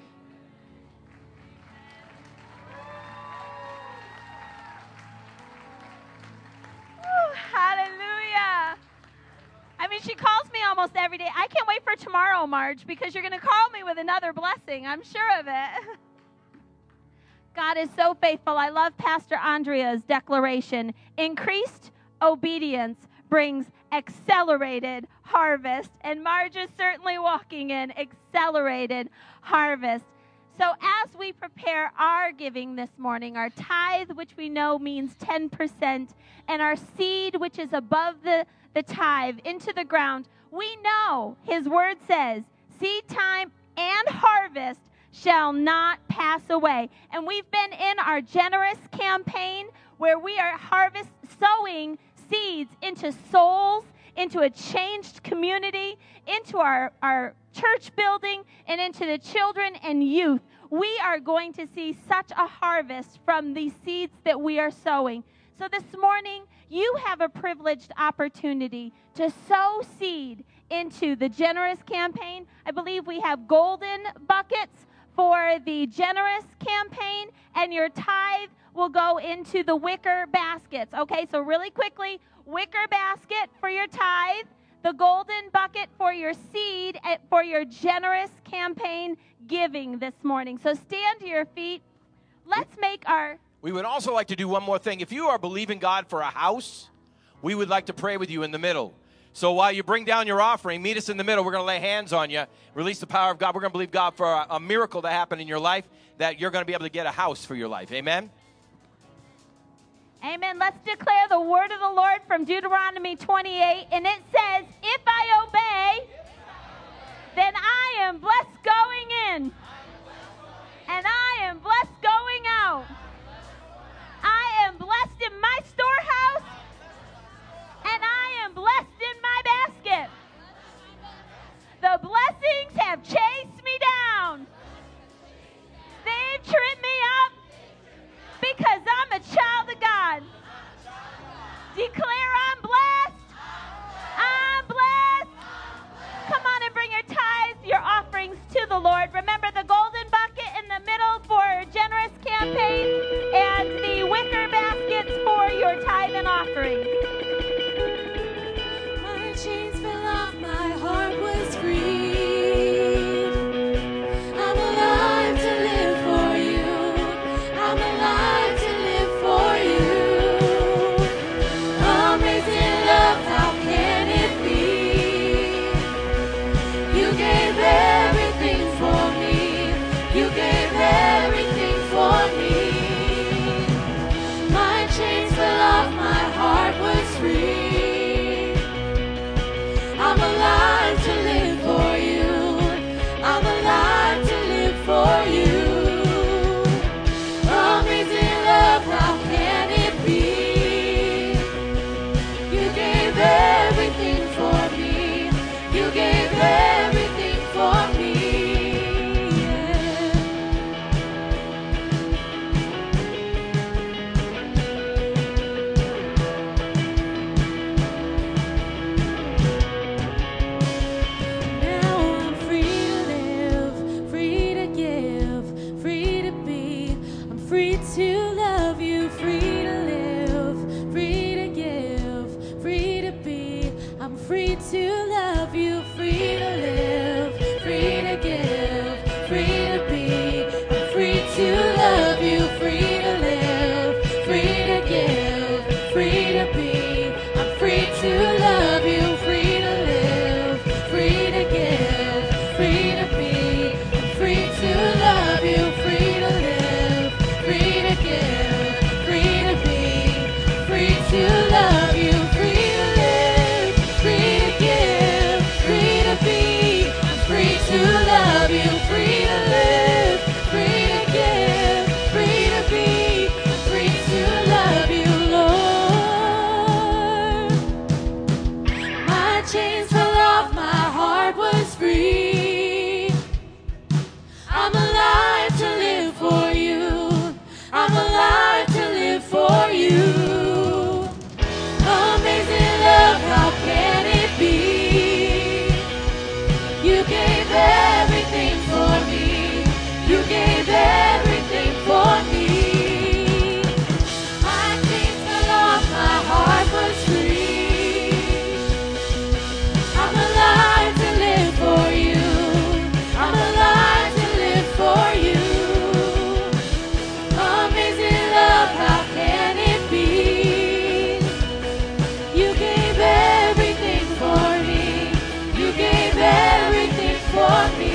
Hallelujah. I mean, she calls me almost every day. I can't wait for tomorrow, Marge, because you're going to call me with another blessing. I'm sure of it. God is so faithful. I love Pastor Andrea's declaration. Increased obedience brings accelerated harvest. And Marge is certainly walking in accelerated harvest. So as we prepare our giving this morning, our tithe, which we know means 10%, and our seed, which is above the tithe, into the ground, we know His word says, seed time and harvest shall not pass away. And we've been in our generous campaign where we are sowing seeds into souls, into a changed community, into our church building, and into the children and youth. We are going to see such a harvest from these seeds that we are sowing. So this morning, you have a privileged opportunity to sow seed into the generous campaign. I believe we have golden buckets for the generous campaign, and your tithe will go into the wicker baskets. Okay, so really quickly, wicker basket for your tithe, the golden bucket for your seed, for your generous campaign giving this morning. So stand to your feet. Let's make our... We would also like to do one more thing. If you are believing God for a house, we would like to pray with you in the middle. So while you bring down your offering, meet us in the middle. We're going to lay hands on you, release the power of God. We're going to believe God for a miracle to happen in your life, that you're going to be able to get a house for your life. Amen? Amen. Let's declare the word of the Lord from Deuteronomy 28, and it says, if I obey, then I am blessed going in, and I am blessed going out. I am blessed in my storehouse, and I am blessed in my basket. The blessings have chased me down. They've tripped me up because I'm a child of God. Declare I'm blessed. I'm blessed. love you, free to live, free to give, free to be. I'm free to love you, free to live, free to give, free to be. I'm free to love you, free to live, free to give, free to be. I'm free to love you, free to live, free to give, free to be. Free to love you, free to live, free to give, free to be. I'm free to love you, free to live, free to give, free to be. I'm free to love you, Lord. My chains fell off, my heart was free. I'm alive to live for you. I'm alive to live for you. Amazing love, how can it be? You gave everything for me. You gave everything for me. My chains fell off, my heart was free. I'm alive to live for you. I'm alive to live for you. Amazing love, how can it be? You gave everything for me. You gave everything for me.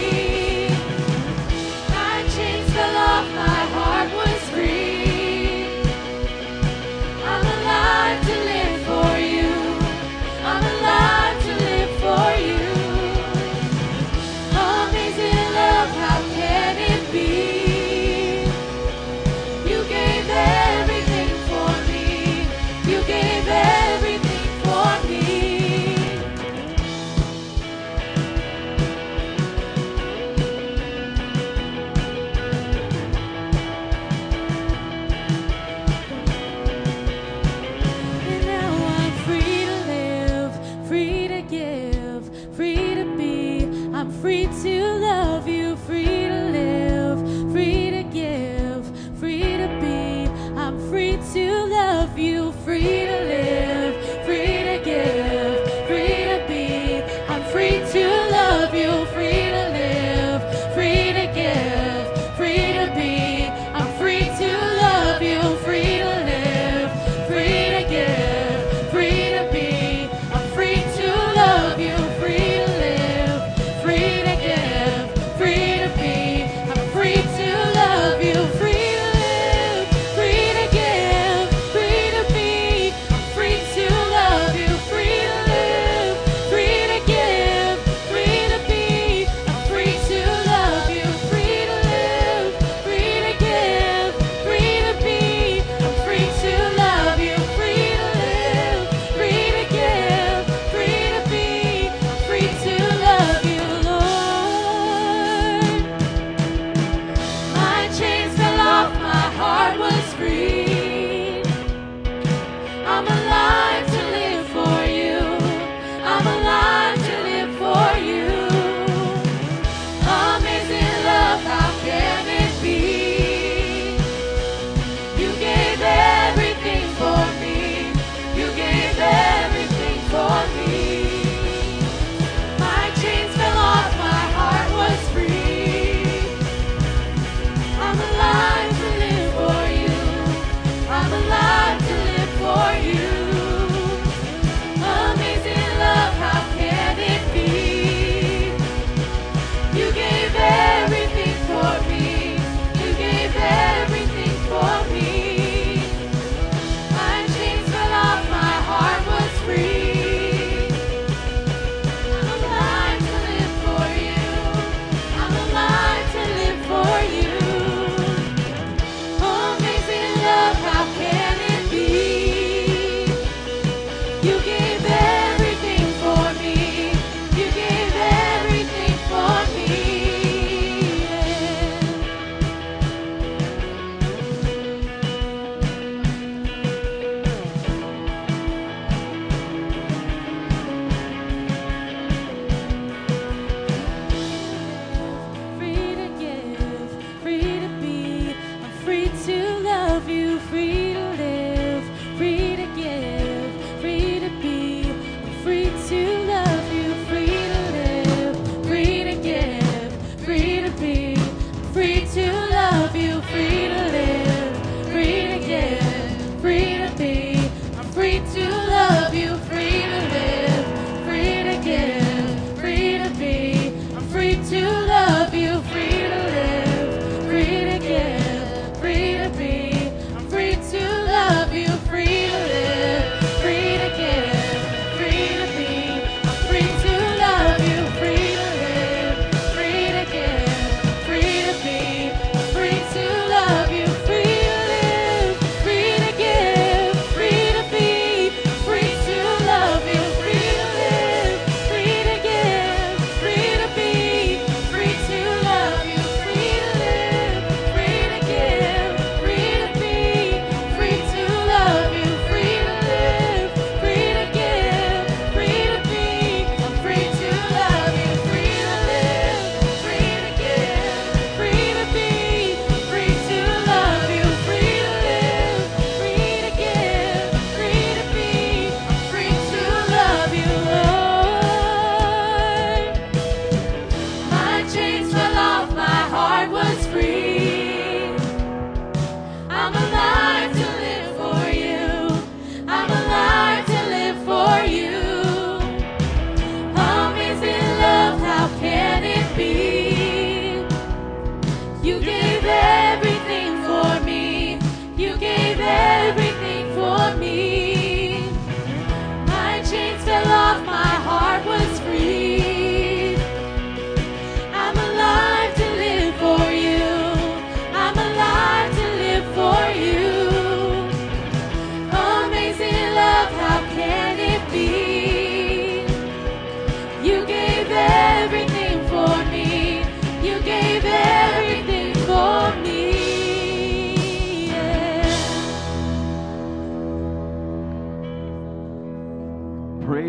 My chains fell off, my heart was free. I'm alive to live for you. I'm alive to live for you. Amazing love, how can it be? You gave everything for me. You gave everything for me. And now I'm free to live, free to give, free to be. I'm free to love you, free to live, free to give, free to be. I'm free to love you, free to live, free to give, free to be. I'm free to love you, free to live, free to give, free to be. I'm free to love you, free to live, free to give, free to be. I'm free to love you, free to live, free to give,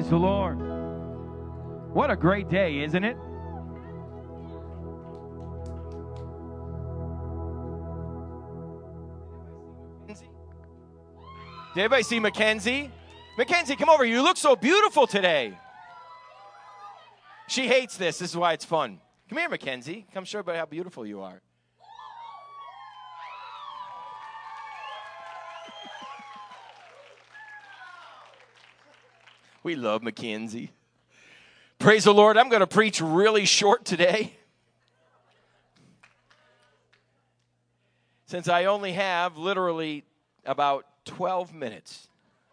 Praise the Lord. What a great day, isn't it? Did everybody see Mackenzie? Mackenzie, come over. You look so beautiful today. She hates this. This is why it's fun. Come here, Mackenzie. Come show everybody how beautiful you are. We love Mackenzie. Praise the Lord. I'm going to preach really short today. Since I only have literally about 12 minutes.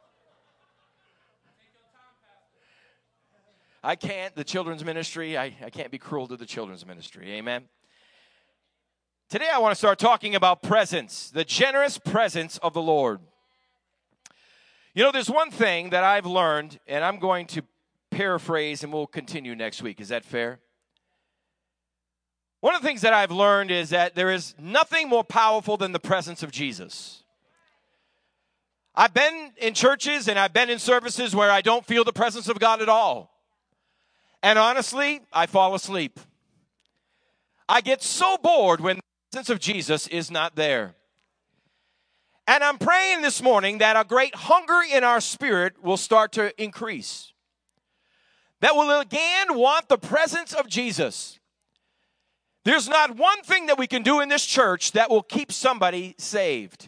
I can't, the children's ministry, I can't be cruel to the children's ministry. Amen. Today I want to start talking about presence, the generous presence of the Lord. You know, there's one thing that I've learned, and I'm going to paraphrase, and we'll continue next week. Is that fair? One of the things that I've learned is that there is nothing more powerful than the presence of Jesus. I've been in churches and I've been in services where I don't feel the presence of God at all. And honestly, I fall asleep. I get so bored when the presence of Jesus is not there. And I'm praying this morning that a great hunger in our spirit will start to increase. That will again want the presence of Jesus. There's not one thing that we can do in this church that will keep somebody saved.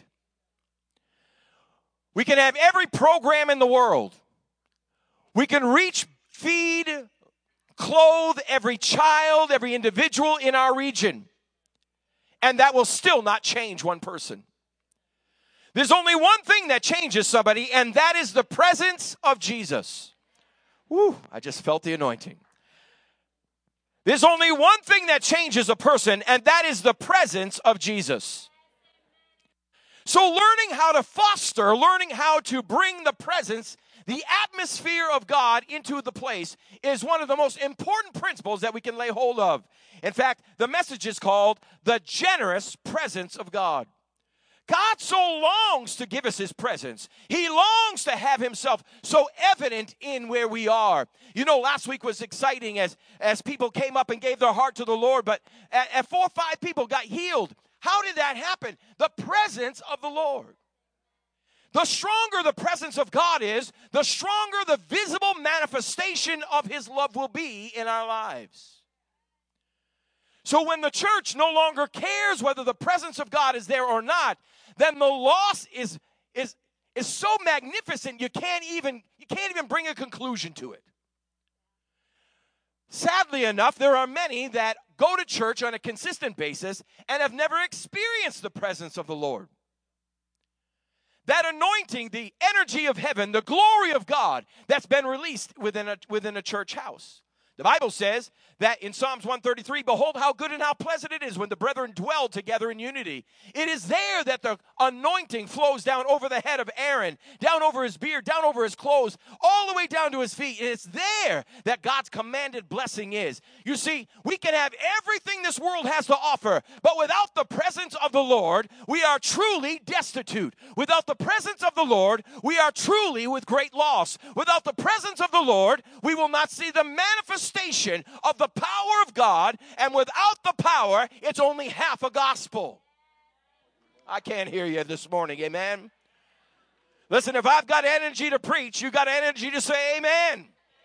We can have every program in the world. We can reach, feed, clothe every child, every individual in our region. And that will still not change one person. There's only one thing that changes somebody, and that is the presence of Jesus. Woo, I just felt the anointing. There's only one thing that changes a person, and that is the presence of Jesus. So learning how to foster, learning how to bring the presence, the atmosphere of God into the place is one of the most important principles that we can lay hold of. In fact, the message is called the generous presence of God. God so longs to give us his presence. He longs to have himself so evident in where we are. You know, last week was exciting as people came up and gave their heart to the Lord, but at 4 or 5 people got healed. How did that happen? The presence of the Lord. The stronger the presence of God is, the stronger the visible manifestation of his love will be in our lives. So when the church no longer cares whether the presence of God is there or not, then the loss is so magnificent you can't even bring a conclusion to it. Sadly enough, there are many that go to church on a consistent basis and have never experienced the presence of the Lord. That anointing, the energy of heaven, the glory of God that's been released within a church house. The Bible says that in Psalms 133, behold how good and how pleasant it is when the brethren dwell together in unity. It is there that the anointing flows down over the head of Aaron, down over his beard, down over his clothes, all the way down to his feet. And it's there that God's commanded blessing is. You see, we can have everything this world has to offer, but without the presence of the Lord, we are truly destitute. Without the presence of the Lord, we are truly with great loss. Without the presence of the Lord, we will not see the manifestation of the power of God, and without the power, it's only half a gospel. I can't hear you this morning, amen? Listen, if I've got energy to preach, you got energy to say amen.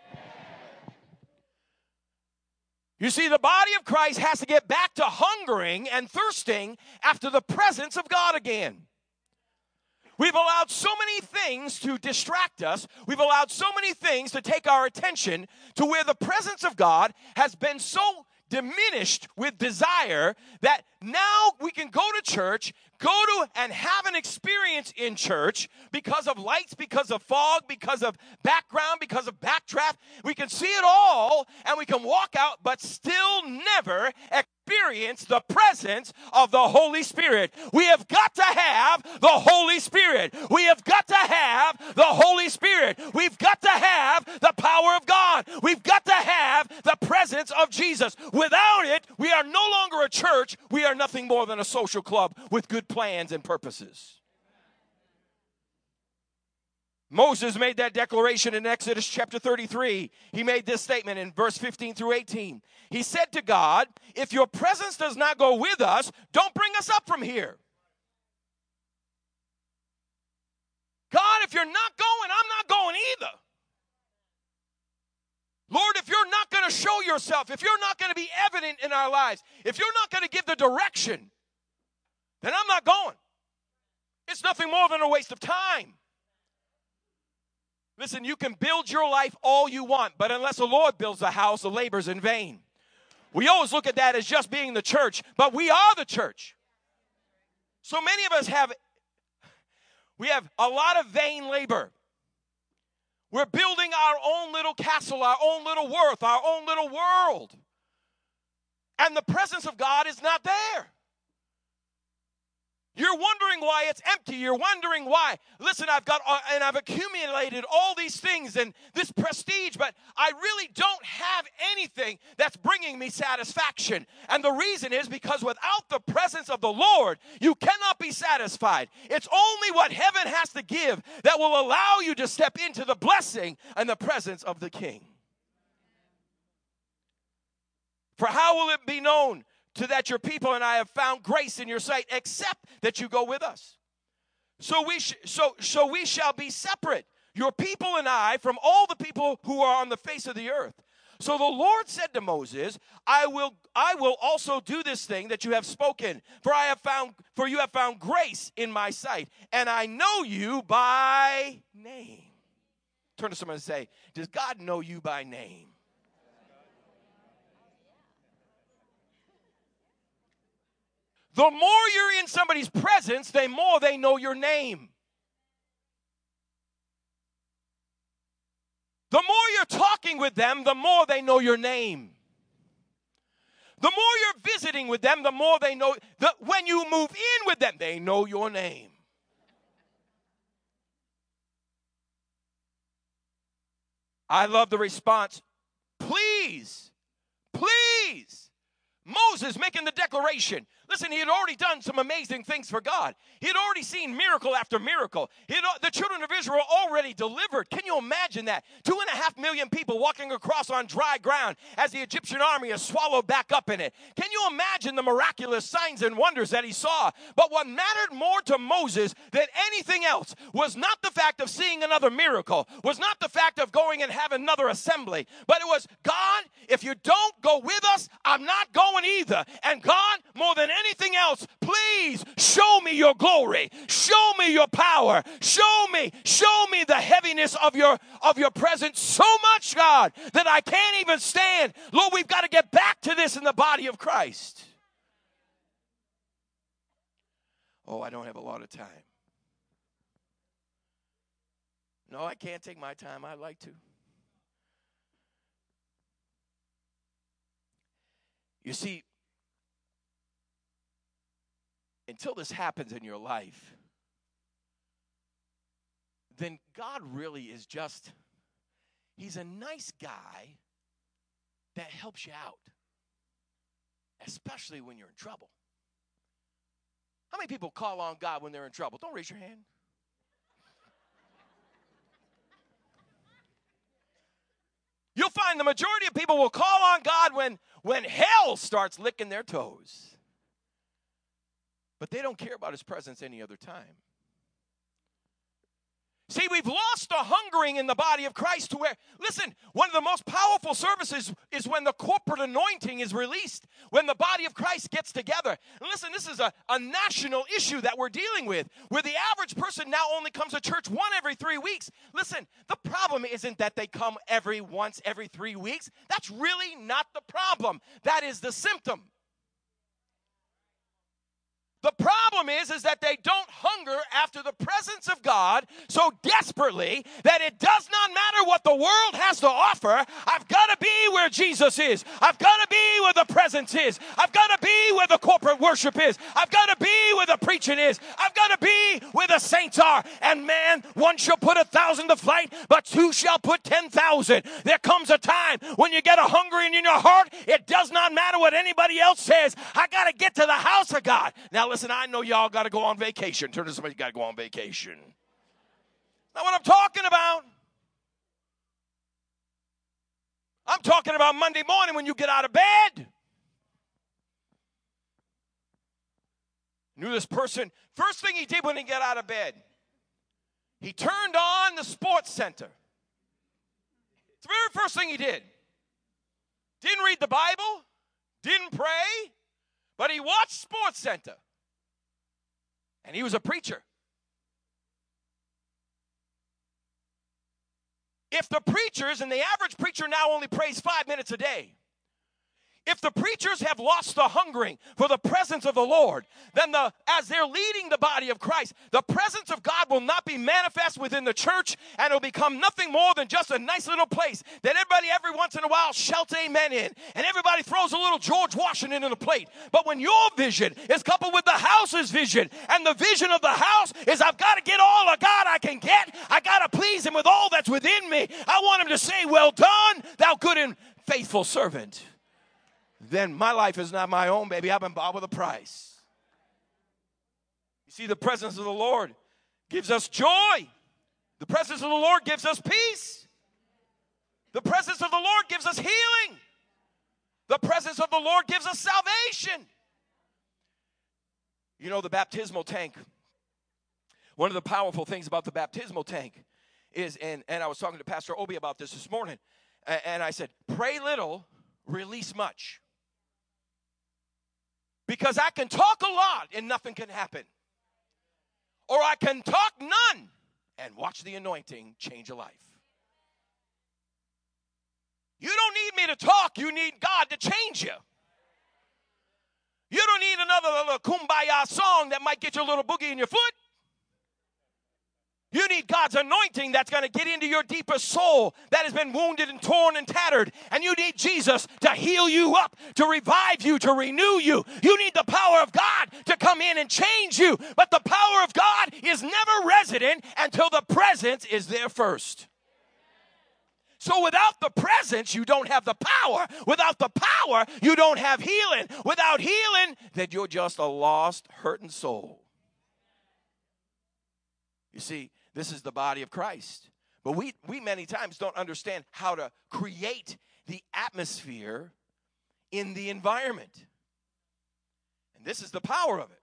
You see, the body of Christ has to get back to hungering and thirsting after the presence of God again. We've allowed so many things to distract us. We've allowed so many things to take our attention to where the presence of God has been so diminished with desire that now we can go to church, go to and have an experience in church because of lights, because of fog, because of background, because of backdraft. We can see it all and we can walk out, but still never experience the presence of the Holy Spirit. We have got to have the Holy Spirit. We have got to have the Holy Spirit. We've got to have the power of God. We've got to have the presence of Jesus. Without it, we are no longer a church. We are nothing more than a social club with good plans and purposes. Moses made that declaration in Exodus chapter 33. He made this statement in verse 15 through 18. He said to God, if your presence does not go with us, don't bring us up from here. God, if you're not going, I'm not going either. Lord, if you're not going to show yourself, if you're not going to be evident in our lives, if you're not going to give the direction, then I'm not going. It's nothing more than a waste of time. Listen, you can build your life all you want, but unless the Lord builds the house, the labor's in vain. We always look at that as just being the church, but we are the church. So many of us have a lot of vain labor. We're building our own little castle, our own little worth, our own little world. And the presence of God is not there. You're wondering why it's empty. You're wondering why. Listen, I've accumulated all these things and this prestige, but I really don't have anything that's bringing me satisfaction. And the reason is because without the presence of the Lord, you cannot be satisfied. It's only what heaven has to give that will allow you to step into the blessing and the presence of the King. For how will it be known to that your people and I have found grace in your sight, except that you go with us? So we shall be separate, your people and I, from all the people who are on the face of the earth. So the Lord said to Moses, I will also do this thing that you have spoken, for you have found grace in my sight, and I know you by name. Turn to someone and say, does God know you by name? The more you're in somebody's presence, the more they know your name. The more you're talking with them, the more they know your name. The more you're visiting with them, the more they know. When you move in with them, they know your name. I love the response. Please, please. Moses making the declaration. Listen, he had already done some amazing things for God. He had already seen miracle after miracle. The children of Israel already delivered. Can you imagine that? 2.5 million people walking across on dry ground as the Egyptian army is swallowed back up in it. Can you imagine the miraculous signs and wonders that he saw? But what mattered more to Moses than anything else was not the fact of seeing another miracle, was not the fact of going and having another assembly, but it was, God, if you don't go with us, I'm not going either. And God, more than anything else, please show me your glory. Show me your power. Show me the heaviness of your presence so much, God, that I can't even stand. Lord, we've got to get back to this in the body of Christ. Oh, I don't have a lot of time. No, I can't take my time. I'd like to. You see, until this happens in your life, then God really is just, he's a nice guy that helps you out, especially when you're in trouble. How many people call on God when they're in trouble? Don't raise your hand. You'll find the majority of people will call on God when hell starts licking their toes. But they don't care about his presence any other time. See, we've lost the hungering in the body of Christ to where, listen, one of the most powerful services is when the corporate anointing is released, when the body of Christ gets together. And listen, this is a national issue that we're dealing with, where the average person now only comes to church every 3 weeks. Listen, the problem isn't that they come every 3 weeks. That's really not the problem. That is the symptom. The problem is that they don't hunger after the presence of God so desperately that it does not matter what the world has to offer. I've got to be where Jesus is. I've got to be where the presence is. I've got to be where the corporate worship is. I've got to be where the preaching is. I've got to be where the saints are. And man, one shall put 1,000 to flight, but two shall put 10,000. There comes a time when you get a hunger in your heart. It does not matter what anybody else says. I got to get to the house of God. Now, listen, I know y'all got to go on vacation. Turn to somebody, got to go on vacation. Not what I'm talking about. I'm talking about Monday morning when you get out of bed. Knew this person, first thing he did when he got out of bed, he turned on the sports center. It's the very first thing he did. Didn't read the Bible, didn't pray, but he watched Sports Center. And he was a preacher. If the preachers, and the average preacher now only prays 5 minutes a day, if the preachers have lost the hungering for the presence of the Lord, then as they're leading the body of Christ, the presence of God will not be manifest within the church, and it'll become nothing more than just a nice little place that everybody every once in a while shouts amen in, and everybody throws a little George Washington in the plate. But when your vision is coupled with the house's vision, and the vision of the house is I've got to get all of God I can get, I got to please him with all that's within me, I want him to say, well done, thou good and faithful servant. Then my life is not my own, baby. I've been bought with a price. You see, the presence of the Lord gives us joy. The presence of the Lord gives us peace. The presence of the Lord gives us healing. The presence of the Lord gives us salvation. You know, the baptismal tank, one of the powerful things about the baptismal tank is, and I was talking to Pastor Obi about this morning, and I said, pray little, release much. Because I can talk a lot and nothing can happen. Or I can talk none and watch the anointing change a life. You don't need me to talk. You need God to change you. You don't need another little kumbaya song that might get you a little boogie in your foot. You need God's anointing that's going to get into your deepest soul that has been wounded and torn and tattered. And you need Jesus to heal you up, to revive you, to renew you. You need the power of God to come in and change you. But the power of God is never resident until the presence is there first. So without the presence, you don't have the power. Without the power, you don't have healing. Without healing, then you're just a lost, hurting soul. You see, this is the body of Christ. But we many times don't understand how to create the atmosphere in the environment. And this is the power of it.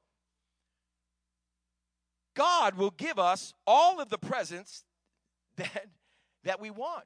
God will give us all of the presents that we want.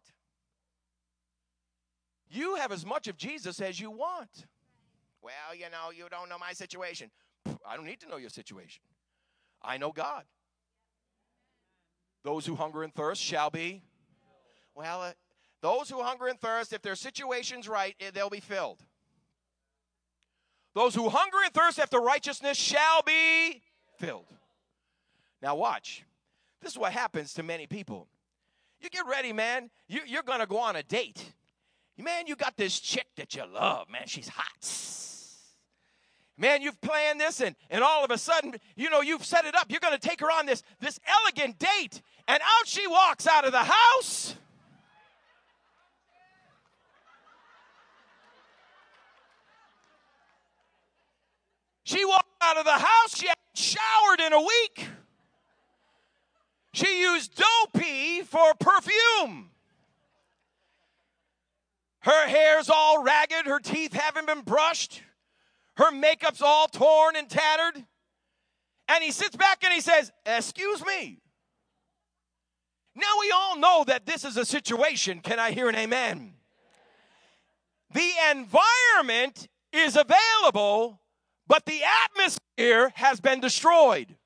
You have as much of Jesus as you want. Well, you know, you don't know my situation. I don't need to know your situation. I know God. Those who hunger and thirst shall be. Well, those who hunger and thirst, if their situation's right, they'll be filled. Those who hunger and thirst after righteousness shall be filled. Now watch. This is what happens to many people. You get ready, man. You're going to go on a date. Man, you got this chick that you love. Man, she's hot. Man, you've planned this, and all of a sudden, you know, you've set it up. You're going to take her on this elegant date, and out she walks out of the house. She walked out of the house. She hadn't showered in a week. She used Dopey for perfume. Her hair's all ragged. Her teeth haven't been brushed. Her makeup's all torn and tattered. And he sits back and he says, excuse me. Now we all know that this is a situation. Can I hear an amen? The environment is available, but the atmosphere has been destroyed.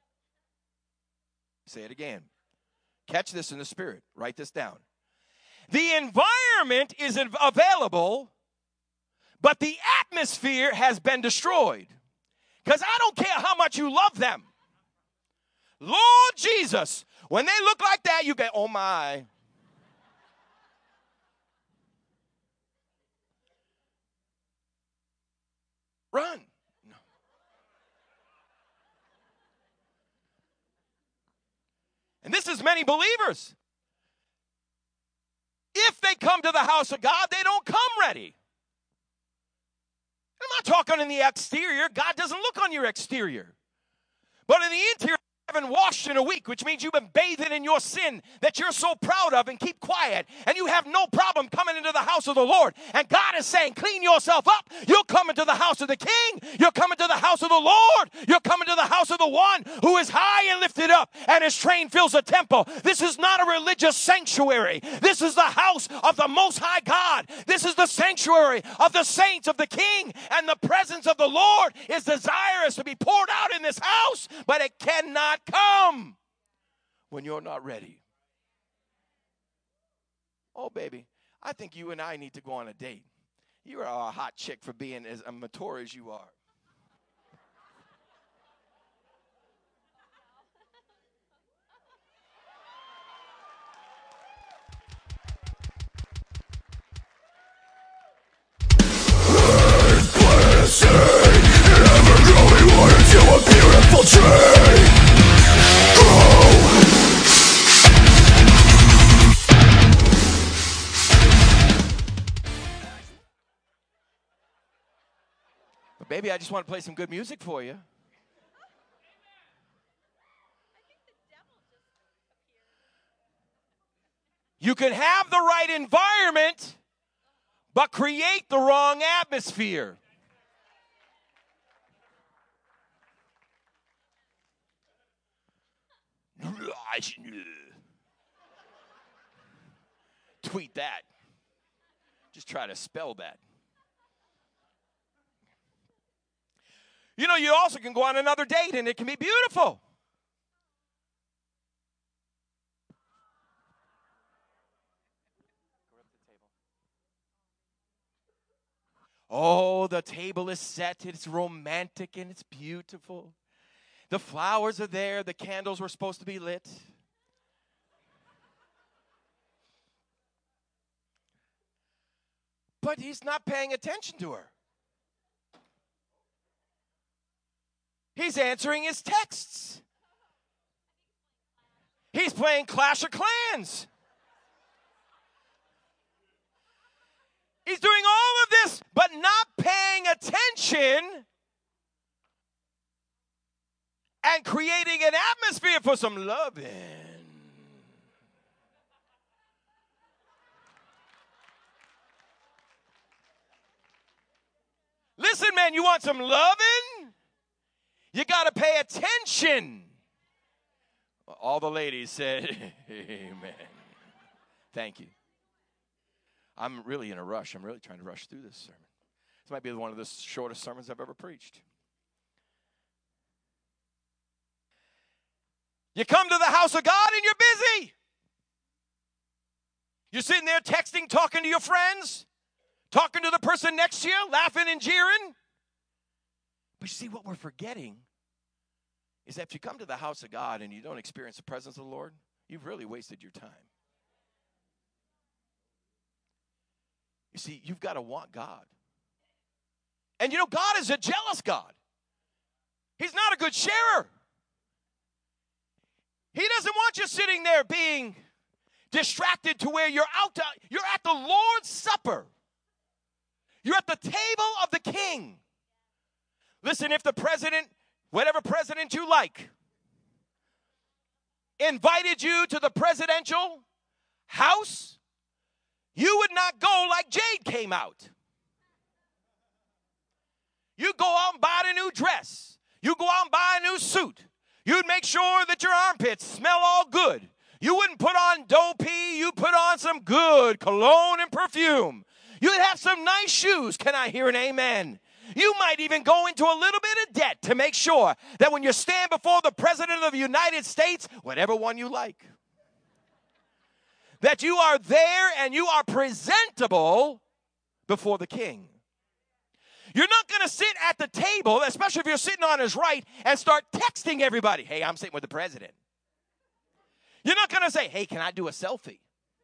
Say it again. Catch this in the spirit. Write this down. The environment is available, but the atmosphere has been destroyed. Because I don't care how much you love them. Lord Jesus, when they look like that, you go, oh my. Run. No. And this is many believers. If they come to the house of God, they don't come ready. I'm not talking in the exterior. God doesn't look on your exterior. But in the interior, haven't washed in a week, which means you've been bathing in your sin that you're so proud of, and keep quiet, and you have no problem coming into the house of the Lord. And God is saying, clean yourself up. You're coming to the house of the King. You're coming to the house of the Lord. You're coming to the house of the one who is high and lifted up, and his train fills the temple. This is not a religious sanctuary. This is the house of the Most High God. This is the sanctuary of the saints of the King, and the presence of the Lord is desirous to be poured out in this house, but it cannot come when you're not ready. Oh, baby, I think you and I need to go on a date. You are a hot chick for being as mature as you are. But baby, I just want to play some good music for you. You can have the right environment, but create the wrong atmosphere. Tweet that. Just try to spell that. You know, you also can go on another date and it can be beautiful. Oh, the table is set. It's romantic and it's beautiful. The flowers are there. The candles were supposed to be lit. But he's not paying attention to her. He's answering his texts. He's playing Clash of Clans. He's doing all of this, but not paying attention and creating an atmosphere for some loving. Listen, man, you want some loving? You got to pay attention. All the ladies said, amen. Thank you. I'm really in a rush. I'm really trying to rush through this sermon. This might be one of the shortest sermons I've ever preached. You come to the house of God and you're busy. You're sitting there texting, talking to your friends, talking to the person next to you, laughing and jeering. But you see, what we're forgetting is that if you come to the house of God and you don't experience the presence of the Lord, you've really wasted your time. You see, you've got to want God. And you know, God is a jealous God. He's not a good sharer. He doesn't want you sitting there being distracted to where you're at the Lord's Supper. You're at the table of the King. Listen, if the president, whatever president you like, invited you to the presidential house, you would not go like Jade came out. You go out and buy a new dress. You go out and buy a new suit. You'd make sure that your armpits smell all good. You wouldn't put on dopey. You put on some good cologne and perfume. You'd have some nice shoes. Can I hear an amen? You might even go into a little bit of debt to make sure that when you stand before the President of the United States, whatever one you like, that you are there and you are presentable before the King. You're not going to sit at the table, especially if you're sitting on his right, and start texting everybody, hey, I'm sitting with the president. You're not going to say, hey, can I do a selfie?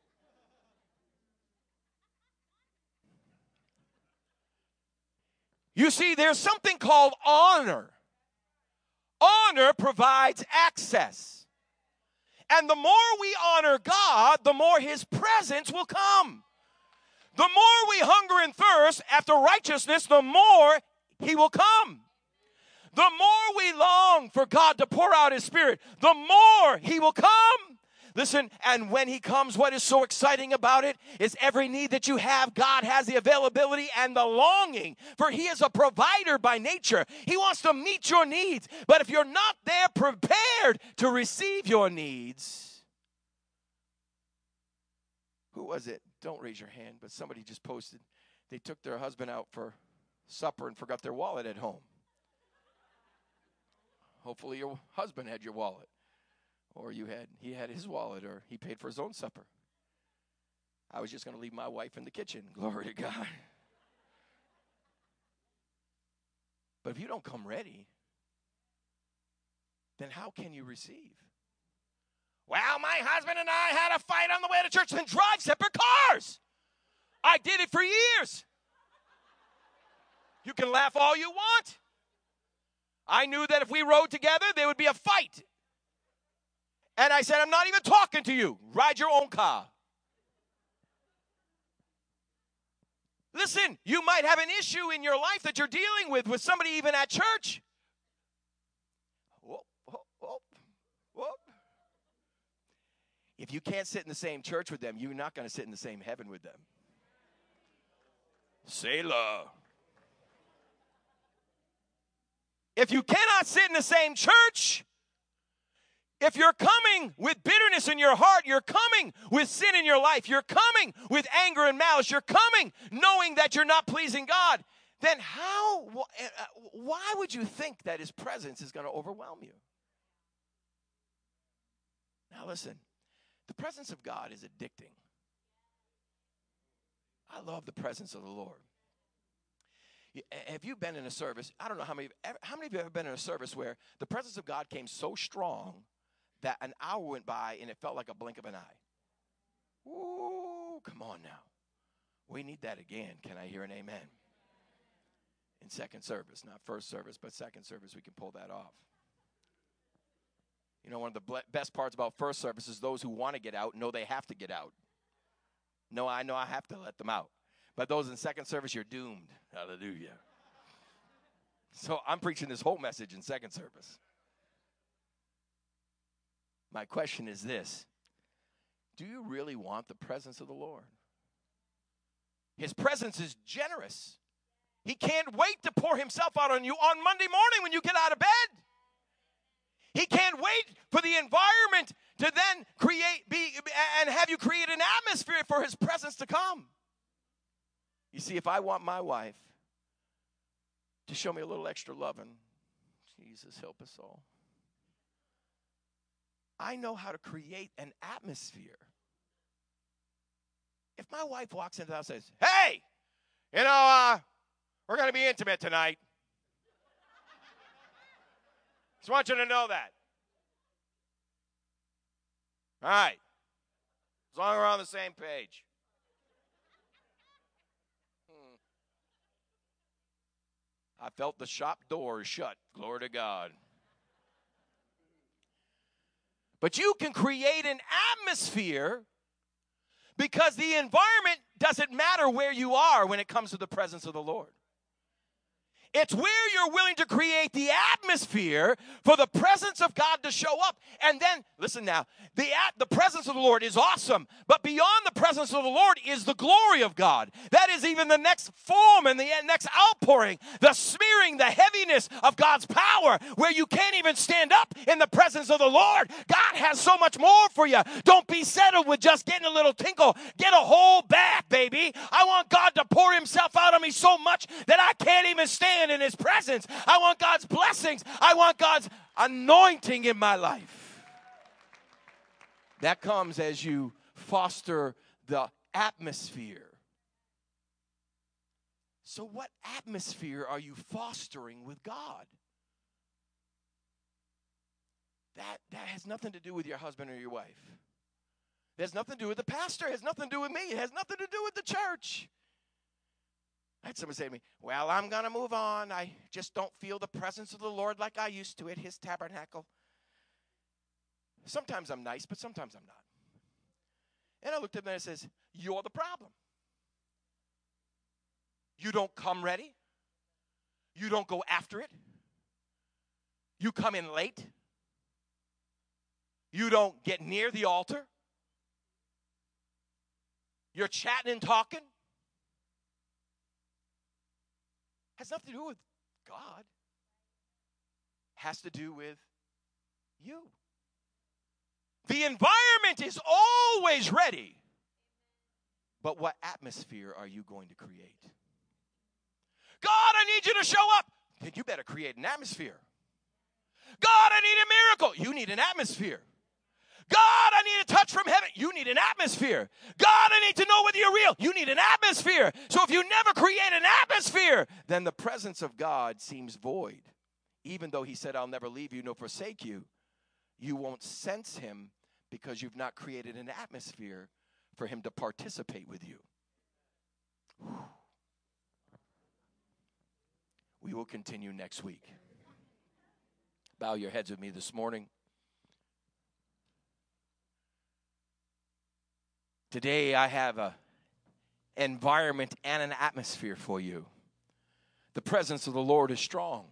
You see, there's something called honor. Honor provides access. And the more we honor God, the more his presence will come. The more we hunger and thirst after righteousness, the more he will come. The more we long for God to pour out his Spirit, the more he will come. Listen, and when he comes, what is so exciting about it is every need that you have, God has the availability and the longing, for he is a provider by nature. He wants to meet your needs. But if you're not there prepared to receive your needs, who was it? Don't raise your hand, but somebody just posted, they took their husband out for supper and forgot their wallet at home. Hopefully your husband had your wallet. Or he had his wallet, or he paid for his own supper. I was just going to leave my wife in the kitchen. Glory to God. But if you don't come ready, then how can you receive? Well, my husband and I had a fight on the way to church. Then drive separate cars. I did it for years. You can laugh all you want. I knew that if we rode together, there would be a fight. And I said, I'm not even talking to you. Ride your own car. Listen, you might have an issue in your life that you're dealing with somebody even at church. Whoop, whoop, whoop, whoop. If you can't sit in the same church with them, you're not going to sit in the same heaven with them. Selah. If you cannot sit in the same church, if you're coming with bitterness in your heart, you're coming with sin in your life, you're coming with anger and malice, you're coming knowing that you're not pleasing God, then why would you think that his presence is going to overwhelm you? Now listen, the presence of God is addicting. I love the presence of the Lord. Have you been in a service? I don't know how many of you have ever been in a service where the presence of God came so strong that an hour went by and it felt like a blink of an eye. Ooh, come on now. We need that again. Can I hear an amen? In second service, not first service, but second service, we can pull that off. You know, one of the best parts about first service is those who want to get out know they have to get out. No, I know I have to let them out. But those in second service, you're doomed. Hallelujah. So I'm preaching this whole message in second service. My question is this: do you really want the presence of the Lord? His presence is generous. He can't wait to pour himself out on you on Monday morning when you get out of bed. He can't wait for the environment to then and have you create an atmosphere for his presence to come. You see, if I want my wife to show me a little extra loving, Jesus help us all, I know how to create an atmosphere. If my wife walks into the house and says, hey, we're going to be intimate tonight. Just want you to know that. All right. As long as we're on the same page. I felt the shop door shut. Glory to God. But you can create an atmosphere because the environment doesn't matter where you are when it comes to the presence of the Lord. It's where you're willing to create the atmosphere for the presence of God to show up. And then, listen now, the presence of the Lord is awesome, but beyond the presence of the Lord is the glory of God. That is even the next form and the next outpouring, the smearing, the heaviness of God's power, where you can't even stand up in the presence of the Lord. God has so much more for you. Don't be settled with just getting a little tinkle. Get a whole bath, baby. I want God to pour himself out on me so much that I can't even stand in his presence. I want God's blessings. I want God's anointing in my life. That comes as you foster the atmosphere. So what atmosphere are you fostering with God? That has nothing to do with your husband or your wife. It has nothing to do with the pastor. It has nothing to do with me. It has nothing to do with the church. I had somebody say to me, well, I'm going to move on. I just don't feel the presence of the Lord like I used to at his tabernacle. Sometimes I'm nice, but sometimes I'm not. And I looked at him and I says, you're the problem. You don't come ready. You don't go after it. You come in late. You don't get near the altar. You're chatting and talking. Has nothing to do with God. Has to do with you. The environment is always ready. But what atmosphere are you going to create? God, I need you to show up. Then you better create an atmosphere. God, I need a miracle. You need an atmosphere. God, I need a touch from heaven. You need an atmosphere. God, I need to know whether you're real. You need an atmosphere. So if you never create an atmosphere, then the presence of God seems void. Even though he said, I'll never leave you nor forsake you, you won't sense him because you've not created an atmosphere for him to participate with you. Whew. We will continue next week. Bow your heads with me this morning. Today I have an environment and an atmosphere for you. The presence of the Lord is strong.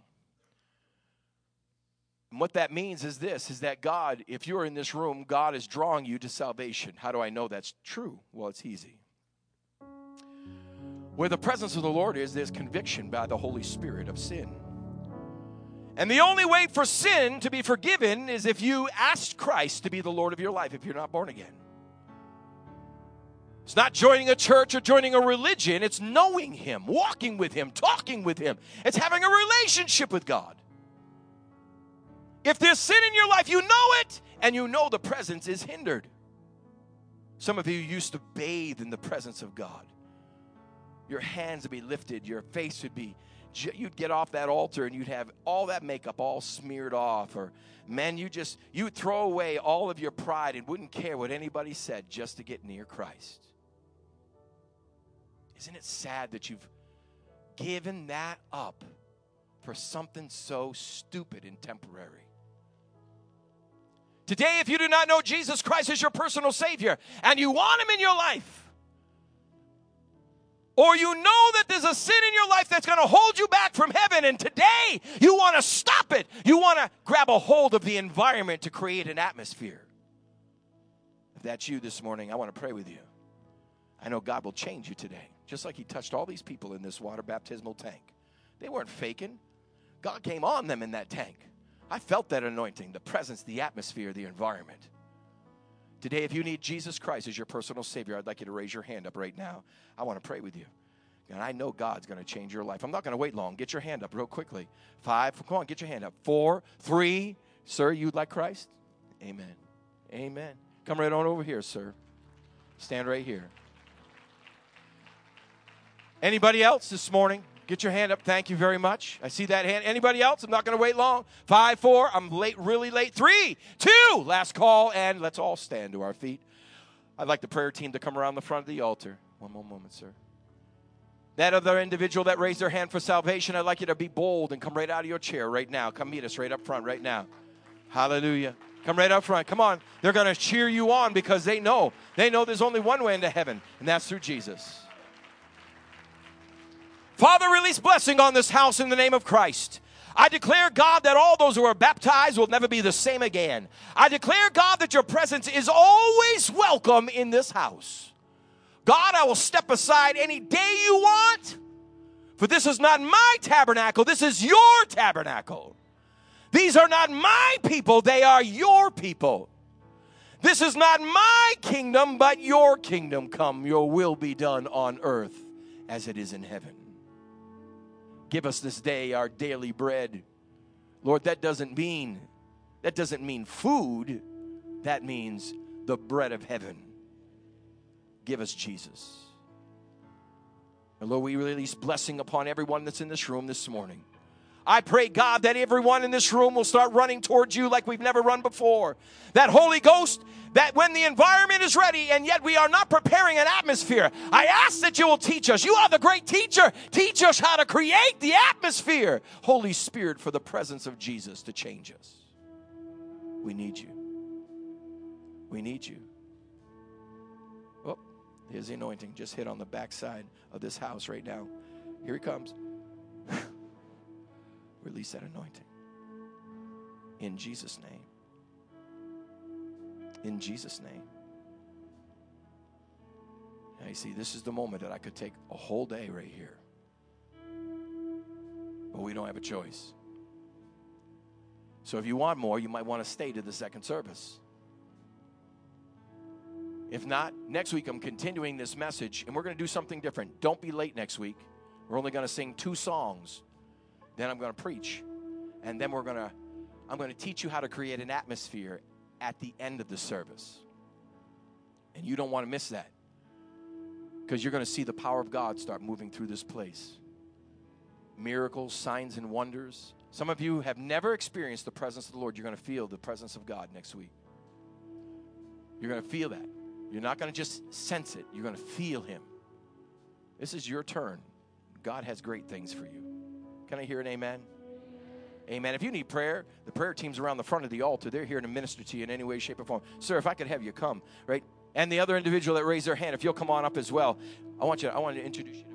And what that means is this, is that God, if you're in this room, God is drawing you to salvation. How do I know that's true? Well, it's easy. Where the presence of the Lord is, there's conviction by the Holy Spirit of sin. And the only way for sin to be forgiven is if you ask Christ to be the Lord of your life, if you're not born again. It's not joining a church or joining a religion. It's knowing him, walking with him, talking with him. It's having a relationship with God. If there's sin in your life, you know it, and you know the presence is hindered. Some of you used to bathe in the presence of God. Your hands would be lifted. Your face would be, you'd get off that altar and you'd have all that makeup all smeared off. Or, man, you would throw away all of your pride and wouldn't care what anybody said just to get near Christ. Isn't it sad that you've given that up for something so stupid and temporary? Today, if you do not know Jesus Christ as your personal Savior and you want him in your life, or you know that there's a sin in your life that's going to hold you back from heaven, and today you want to stop it, you want to grab a hold of the environment to create an atmosphere. If that's you this morning, I want to pray with you. I know God will change you today, just like he touched all these people in this water baptismal tank. They weren't faking. God came on them in that tank. I felt that anointing, the presence, the atmosphere, the environment. Today, if you need Jesus Christ as your personal Savior, I'd like you to raise your hand up right now. I want to pray with you. And I know God's going to change your life. I'm not going to wait long. Get your hand up real quickly. 5, come on, get your hand up. 4, 3, sir, you'd like Christ? Amen. Amen. Come right on over here, sir. Stand right here. Anybody else this morning? Get your hand up. Thank you very much. I see that hand. Anybody else? I'm not going to wait long. 5, 4. I'm late, really late. 3, 2. Last call, and let's all stand to our feet. I'd like the prayer team to come around the front of the altar. One more moment, sir. That other individual that raised their hand for salvation, I'd like you to be bold and come right out of your chair right now. Come meet us right up front right now. Hallelujah. Come right up front. Come on. They're going to cheer you on because they know. They know there's only one way into heaven, and that's through Jesus. Father, release blessing on this house in the name of Christ. I declare, God, that all those who are baptized will never be the same again. I declare, God, that your presence is always welcome in this house. God, I will step aside any day you want, for this is not my tabernacle. This is your tabernacle. These are not my people. They are your people. This is not my kingdom, but your kingdom come. Your will be done on earth as it is in heaven. Give us this day our daily bread. Lord, that doesn't mean food. That means the bread of heaven. Give us Jesus. And Lord, we release blessing upon everyone that's in this room this morning. I pray, God, that everyone in this room will start running towards you like we've never run before. That Holy Ghost, that when the environment is ready and yet we are not preparing an atmosphere, I ask that you will teach us. You are the great teacher. Teach us how to create the atmosphere. Holy Spirit, for the presence of Jesus to change us. We need you. We need you. Oh, there's the anointing. Just hit on the backside of this house right now. Here he comes. Release that anointing. In Jesus' name. In Jesus' name. Now you see, this is the moment that I could take a whole day right here. But we don't have a choice. So if you want more, you might want to stay to the second service. If not, next week I'm continuing this message, and we're going to do something different. Don't be late next week. We're only going to sing 2 songs. Then I'm going to preach. And then I'm going to teach you how to create an atmosphere at the end of the service. And you don't want to miss that, because you're going to see the power of God start moving through this place. Miracles, signs, and wonders. Some of you have never experienced the presence of the Lord. You're going to feel the presence of God next week. You're going to feel that. You're not going to just sense it. You're going to feel Him. This is your turn. God has great things for you. Can I hear an amen? Amen. If you need prayer, the prayer team's around the front of the altar. They're here to minister to you in any way, shape, or form. Sir, if I could have you come, right? And the other individual that raised their hand, if you'll come on up as well. I want to introduce you.